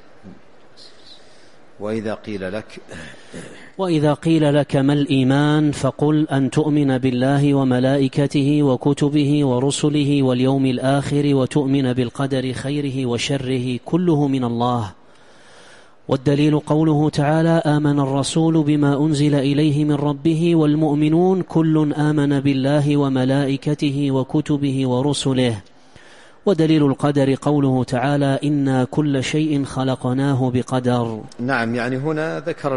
وإذا قيل لك ما الإيمان فقل أن تؤمن بالله وملائكته وكتبه ورسله واليوم الآخر وتؤمن بالقدر خيره وشره كله من الله. والدليل قوله تعالى آمن الرسول بما أنزل إليه من ربه والمؤمنون كل آمن بالله وملائكته وكتبه ورسله. ودليل القدر قوله تعالى إنا كل شيء خلقناه بقدر. نعم، يعني هنا ذكر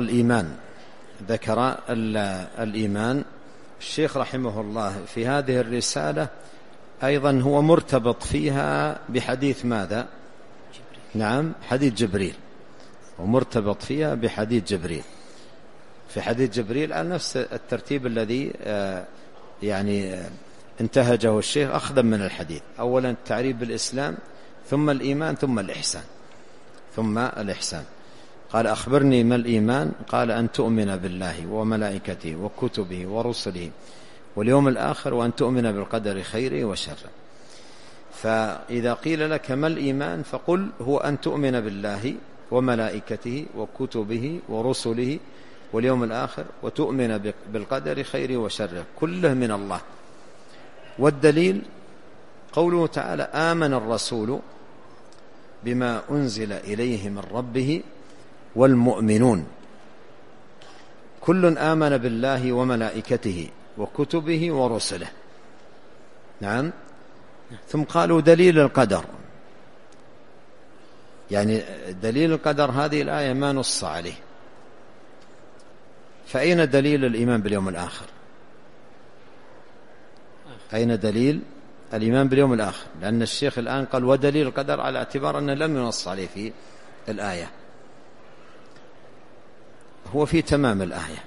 الإيمان. الشيخ رحمه الله في هذه الرسالة أيضا هو مرتبط فيها بحديث ماذا؟ نعم، حديث جبريل، ومرتبط فيها بحديث جبريل. في حديث جبريل على نفس الترتيب الذي يعني انتهجه الشيخ أخذا من الحديث. أولا التعريف بالإسلام، ثم الإيمان، ثم الإحسان. قال أخبرني ما الإيمان؟ قال أن تؤمن بالله وملائكته وكتبه ورسله واليوم الآخر وأن تؤمن بالقدر خيره وشره. فإذا قيل لك ما الإيمان فقل هو أن تؤمن بالله وملائكته وكتبه ورسله واليوم الآخر وتؤمن بالقدر خيره وشره كله من الله. والدليل قوله تعالى آمن الرسول بما أنزل إليه من ربه والمؤمنون كل آمن بالله وملائكته وكتبه ورسله. نعم. ثم قالوا دليل القدر، يعني دليل القدر هذه الآية ما نص عليه، فأين دليل الإيمان باليوم الآخر؟ أين دليل الإيمان باليوم الآخر؟ لأن الشيخ الآن قال ودليل القدر على اعتبار أنه لم ينص عليه في الآية، هو في تمام الآية.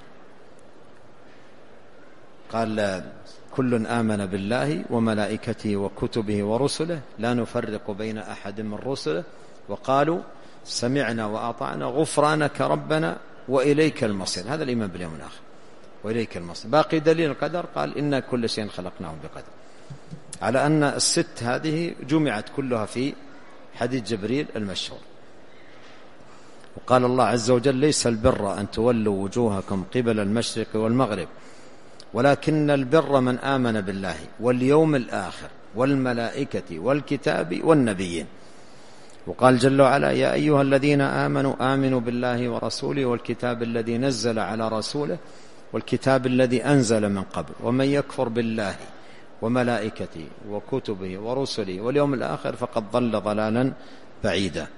قال كل آمن بالله وملائكته وكتبه ورسله لا نفرق بين أحد من رسله وقالوا سمعنا وأطعنا غفرانك ربنا وإليك المصير. هذا الإيمان باليوم الآخر وإليك المصير. باقي دليل القدر قال إن كل شيء خلقناه بقدر، على أن الست هذه جمعت كلها حديث جبريل المشهور. وقال الله عز وجل: ليس البر أن تولوا وجوهكم قبل المشرق والمغرب ولكن البر من آمن بالله واليوم الآخر والملائكة والكتاب والنبيين. وقال جل وعلا: يا أيها الذين آمنوا آمنوا بالله ورسوله والكتاب الذي نزل على رسوله والكتاب الذي أنزل من قبل ومن يكفر بالله وملائكته وكتبه ورسله واليوم الآخر فقد ضل ضلالا بعيدا.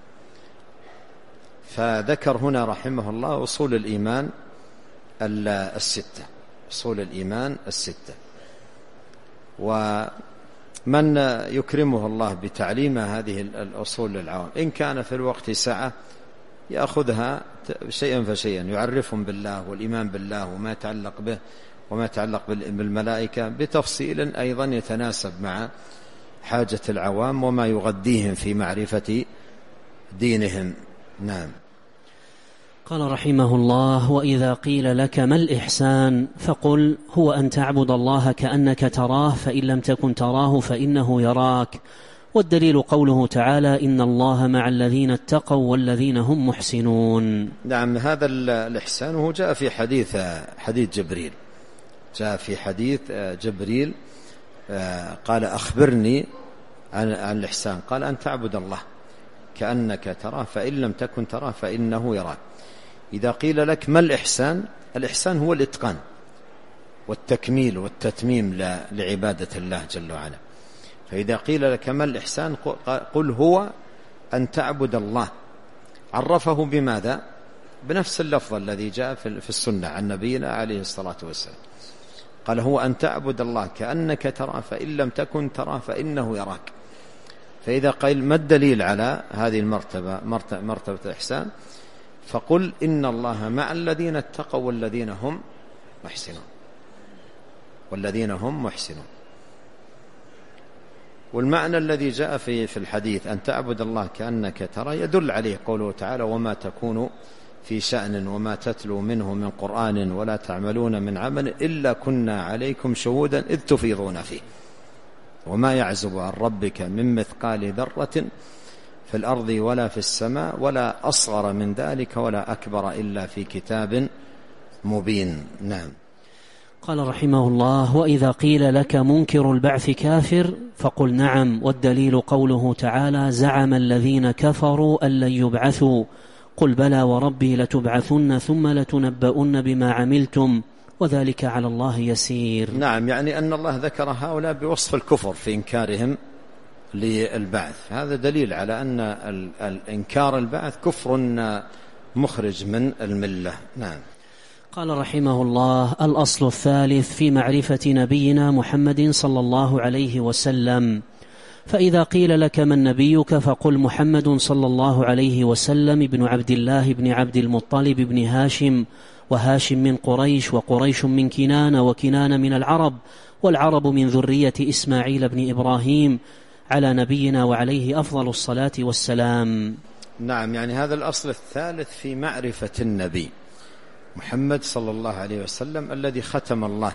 فذكر هنا رحمه الله أصول الإيمان الستة، أصول الإيمان الستة. ومن يكرمه الله بتعليم هذه الأصول للعوام إن كان في الوقت سعة يأخذها شيئا فشيئا، يعرفهم بالله والإيمان بالله وما يتعلق به وما يتعلق بالملائكة بتفصيل أيضا يتناسب مع حاجة العوام وما يغذيهم في معرفة دينهم. نعم. قال رحمه الله: وإذا قيل لك ما الإحسان فقل هو أن تعبد الله كأنك تراه فإن لم تكن تراه فإنه يراك. والدليل قوله تعالى: إن الله مع الذين اتقوا والذين هم محسنون. نعم، هذا الإحسان هو جاء في حديث جبريل، جاء في حديث جبريل قال: أخبرني عن الإحسان. قال: أن تعبد الله كأنك تراه فإن لم تكن تراه فإنه يراك. إذا قيل لك ما الإحسان؟ الإحسان هو الإتقان والتكميل والتتميم لعبادة الله جل وعلا. فإذا قيل لك ما الإحسان قل هو أن تعبد الله. عرفه بماذا؟ بنفس اللفظ الذي جاء في السنة عن نبينا عليه الصلاة والسلام. قال: هو أن تعبد الله كأنك تراه فإن لم تكن تراه فإنه يراك. فإذا قيل ما الدليل على هذه المرتبة، مرتبة الإحسان؟ فقل: إن الله مع الذين اتقوا والذين هم محسنون، والذين هم محسنون. والمعنى الذي جاء في الحديث أن تعبد الله كأنك ترى يدل عليه قوله تعالى: وما تكون في شأن وما تتلو منه من قرآن ولا تعملون من عمل إلا كنا عليكم شهودا إذ تفيضون فيه وما يعزب عن ربك من مثقال ذرة في الأرض ولا في السماء ولا أصغر من ذلك ولا أكبر إلا في كتاب مبين. نعم. قال رحمه الله: وإذا قيل لك منكر البعث كافر فقل نعم، والدليل قوله تعالى: زعم الذين كفروا أن لن يبعثوا قل بلى وربي لتبعثن ثم لتنبؤن بما عملتم وذلك على الله يسير. نعم، يعني أن الله ذكر هؤلاء بوصف الكفر في إنكارهم للبعث. هذا دليل على أن الإنكار البعث كفر مخرج من الملة. نعم. قال رحمه الله: الأصل الثالث في معرفة نبينا محمد صلى الله عليه وسلم. فإذا قيل لك من نبيك فقل محمد صلى الله عليه وسلم ابن عبد الله بن عبد المطلب بن هاشم، وهاشم من قريش، وقريش من كنانة، وكنانة من العرب، والعرب من ذرية إسماعيل بن إبراهيم، على نبينا وعليه أفضل الصلاة والسلام. نعم، يعني هذا الأصل الثالث في معرفة النبي محمد صلى الله عليه وسلم الذي ختم الله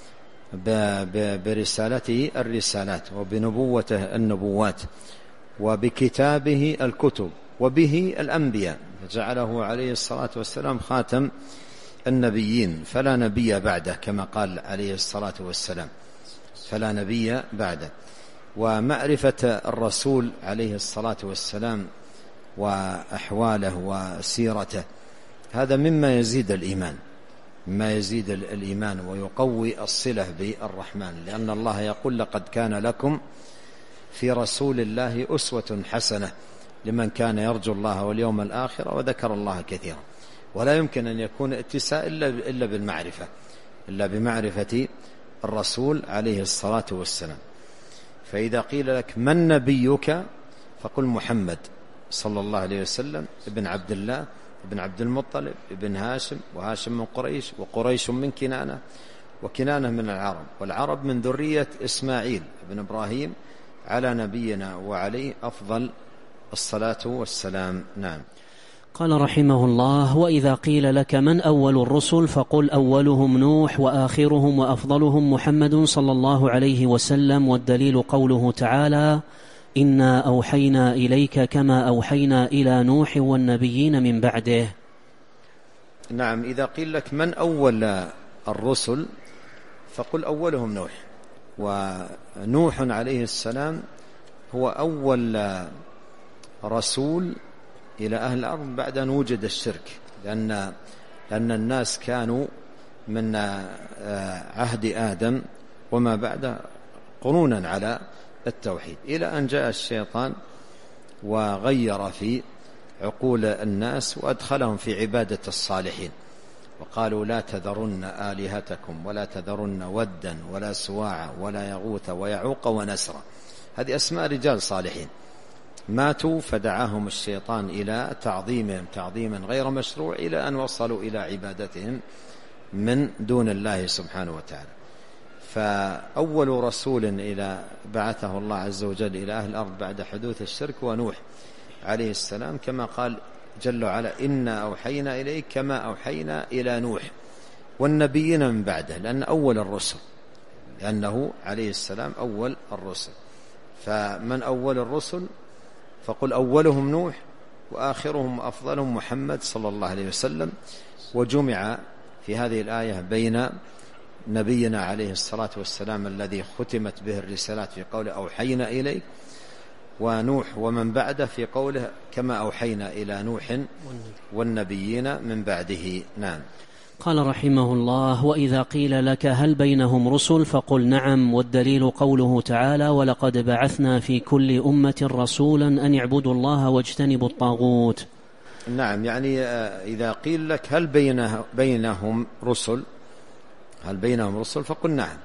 برسالته الرسالات وبنبوته النبوات وبكتابه الكتب وبه الأنبياء، فجعله عليه الصلاة والسلام خاتم النبيين فلا نبي بعده كما قال عليه الصلاة والسلام، فلا نبي بعده. ومعرفة الرسول عليه الصلاة والسلام وأحواله وسيرته هذا مما يزيد الإيمان، مما يزيد الإيمان ويقوي الصلة بالرحمن، لأن الله يقول: لقد كان لكم في رسول الله أسوة حسنة لمن كان يرجو الله واليوم الآخر وذكر الله كثيرا. ولا يمكن أن يكون اتساء إلا بالمعرفة، إلا بمعرفة الرسول عليه الصلاة والسلام. فإذا قيل لك من نبيك فقل محمد صلى الله عليه وسلم ابن عبد الله ابن عبد المطلب ابن هاشم، وهاشم من قريش، وقريش من كنانة، وكنانة من العرب، والعرب من ذرية إسماعيل ابن إبراهيم، على نبينا وعليه أفضل الصلاة والسلام. نعم. قال رحمه الله: وإذا قيل لك من أول الرسل فقل أولهم نوح وآخرهم وأفضلهم محمد صلى الله عليه وسلم، والدليل قوله تعالى: إنا أوحينا إليك كما أوحينا إلى نوح والنبيين من بعده. نعم، إذا قيل لك من أول الرسل فقل أولهم نوح، ونوح عليه السلام هو أول رسول إلى أهل الأرض بعد أن وجد الشرك، لأن الناس كانوا من عهد آدم وما بعد قرونا على التوحيد، إلى أن جاء الشيطان وغير في عقول الناس وأدخلهم في عبادة الصالحين، وقالوا لا تذرن آلهتكم ولا تذرن ودا ولا سواعا ولا يغوث ويعوق ونسرا. هذه أسماء رجال صالحين ماتوا، فدعاهم الشيطان إلى تعظيمهم تعظيما غير مشروع، إلى أن وصلوا إلى عبادتهم من دون الله سبحانه وتعالى. فأول رسول إلى بعثه الله عز وجل إلى أهل الأرض بعد حدوث الشرك ونوح عليه السلام، كما قال جل وعلا إنا أوحينا إليك كما أوحينا إلى نوح والنبيين من بعده، لأن أول الرسل، لأنه عليه السلام أول الرسل. فمن أول الرسل فقل أولهم نوح وآخرهم وأفضلهم محمد صلى الله عليه وسلم. وجمع في هذه الآية بين نبينا عليه الصلاة والسلام الذي ختمت به الرسالات في قوله أوحينا إليك، ونوح ومن بعده في قوله كما أوحينا إلى نوح والنبيين من بعده. نعم. قال رحمه الله: وإذا قيل لك هل بينهم رسل فقل نعم، والدليل قوله تعالى ولقد بعثنا في كل أمة رسولا أن اعبدوا الله واجتنبوا الطاغوت. نعم، يعني إذا قيل لك هل بينهم رسل فقل نعم.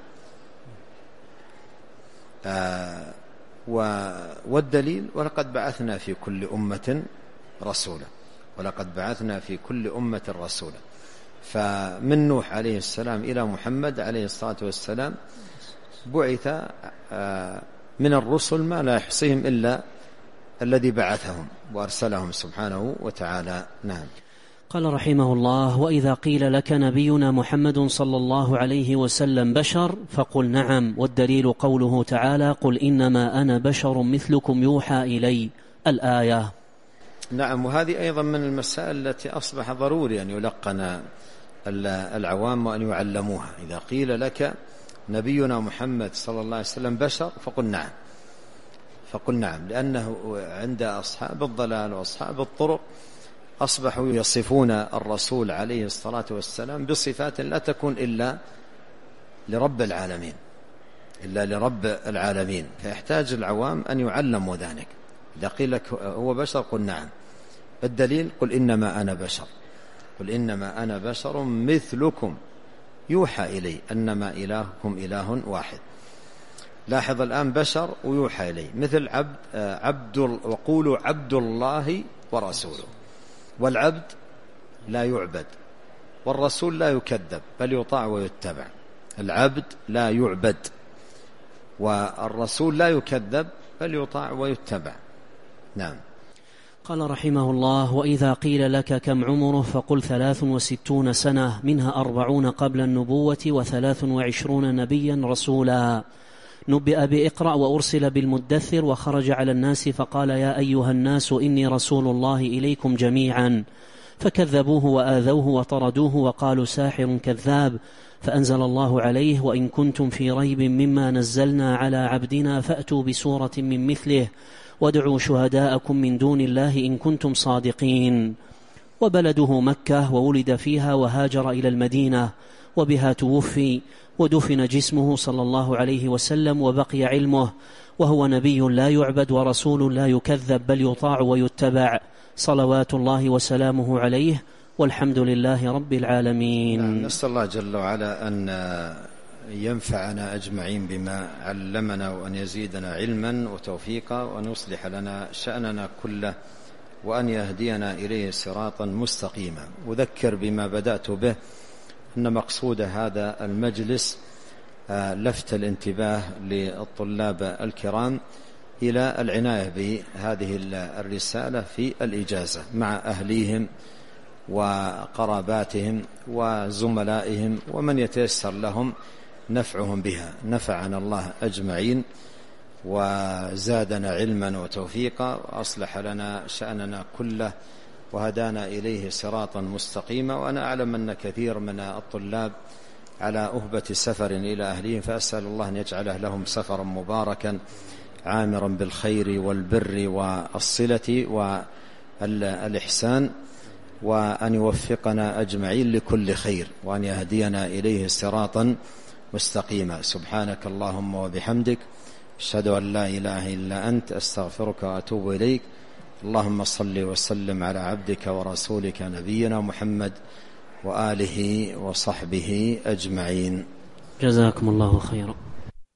والدليل ولقد بعثنا في كل أمة رسولا، ولقد بعثنا في كل أمة رسولا. فمن نوح عليه السلام إلى محمد عليه الصلاة والسلام بعث من الرسل ما لا يحصيهم إلا الذي بعثهم وأرسلهم سبحانه وتعالى. نعم. قال رحمه الله: وإذا قيل لك نبينا محمد صلى الله عليه وسلم بشر فقل نعم، والدليل قوله تعالى قل إنما أنا بشر مثلكم يوحى إلي، الآية. نعم، وهذه أيضا من المسائل التي أصبح ضروري أن يلقن العوام وأن يعلموها. إذا قيل لك نبينا محمد صلى الله عليه وسلم بشر فقل نعم، لأنه عند أصحاب الضلال وأصحاب الطرق أصبحوا يصفون الرسول عليه الصلاة والسلام بصفات لا تكون إلا لرب العالمين، فيحتاج العوام أن يعلموا ذلك. إذا قيل لك هو بشر قل نعم، الدليل قل إنما أنا بشر مثلكم يوحى إلي أنما إلهكم إله واحد. لاحظ الآن بشر ويوحى إلي، مثل وقولوا عبد الله ورسوله. والعبد لا يعبد والرسول لا يكذب بل يطاع ويتبع. العبد لا يعبد والرسول لا يكذب بل يطاع ويتبع. نعم. قال رحمه الله: وإذا قيل لك كم عمره فقل 63 سنة، منها 40 قبل النبوة و23 نبيا رسولا. نبئ بإقرأ وأرسل بالمدثر وخرج على الناس فقال يا أيها الناس إني رسول الله إليكم جميعا، فكذبوه وآذوه وطردوه وقالوا ساحر كذاب، فأنزل الله عليه وإن كنتم في ريب مما نزلنا على عبدنا فأتوا بسورة من مثله وادعوا شهداءكم من دون الله إن كنتم صادقين. وبلده مكة، وولد فيها وهاجر إلى المدينة، وبها توفي ودفن جسمه صلى الله عليه وسلم، وبقي علمه، وهو نبي لا يعبد ورسول لا يكذب بل يطاع ويتبع، صلوات الله وسلامه عليه، والحمد لله رب العالمين. نسأل الله جل وعلا أن ينفعنا أجمعين بما علمنا، وأن يزيدنا علما وتوفيقا، وأن يصلح لنا شأننا كله، وأن يهدينا إليه صراطا مستقيما. أذكر بما بدأت به أن مقصود هذا المجلس لفت الانتباه للطلاب الكرام إلى العناية بهذه الرسالة في الإجازة مع أهليهم وقراباتهم وزملائهم ومن يتيسر لهم نفعهم بها. نفعنا الله أجمعين وزادنا علما وتوفيقا، وأصلح لنا شأننا كله، وهدانا إليه صراطا مستقيما. وأنا أعلم أن كثير من الطلاب على أهبة سفر إلى أهلهم، فأسأل الله أن يجعله لهم سفرا مباركا عامرا بالخير والبر والصلة والإحسان، وأن يوفقنا أجمعين لكل خير، وأن يهدينا إليه صراطا مستقيما. سبحانك اللهم وبحمدك، أشهد أن لا إله إلا أنت، أستغفرك وأتوب إليك. اللهم صل وسلم على عبدك ورسولك نبينا محمد وآله وصحبه أجمعين. جزاكم الله خيرا.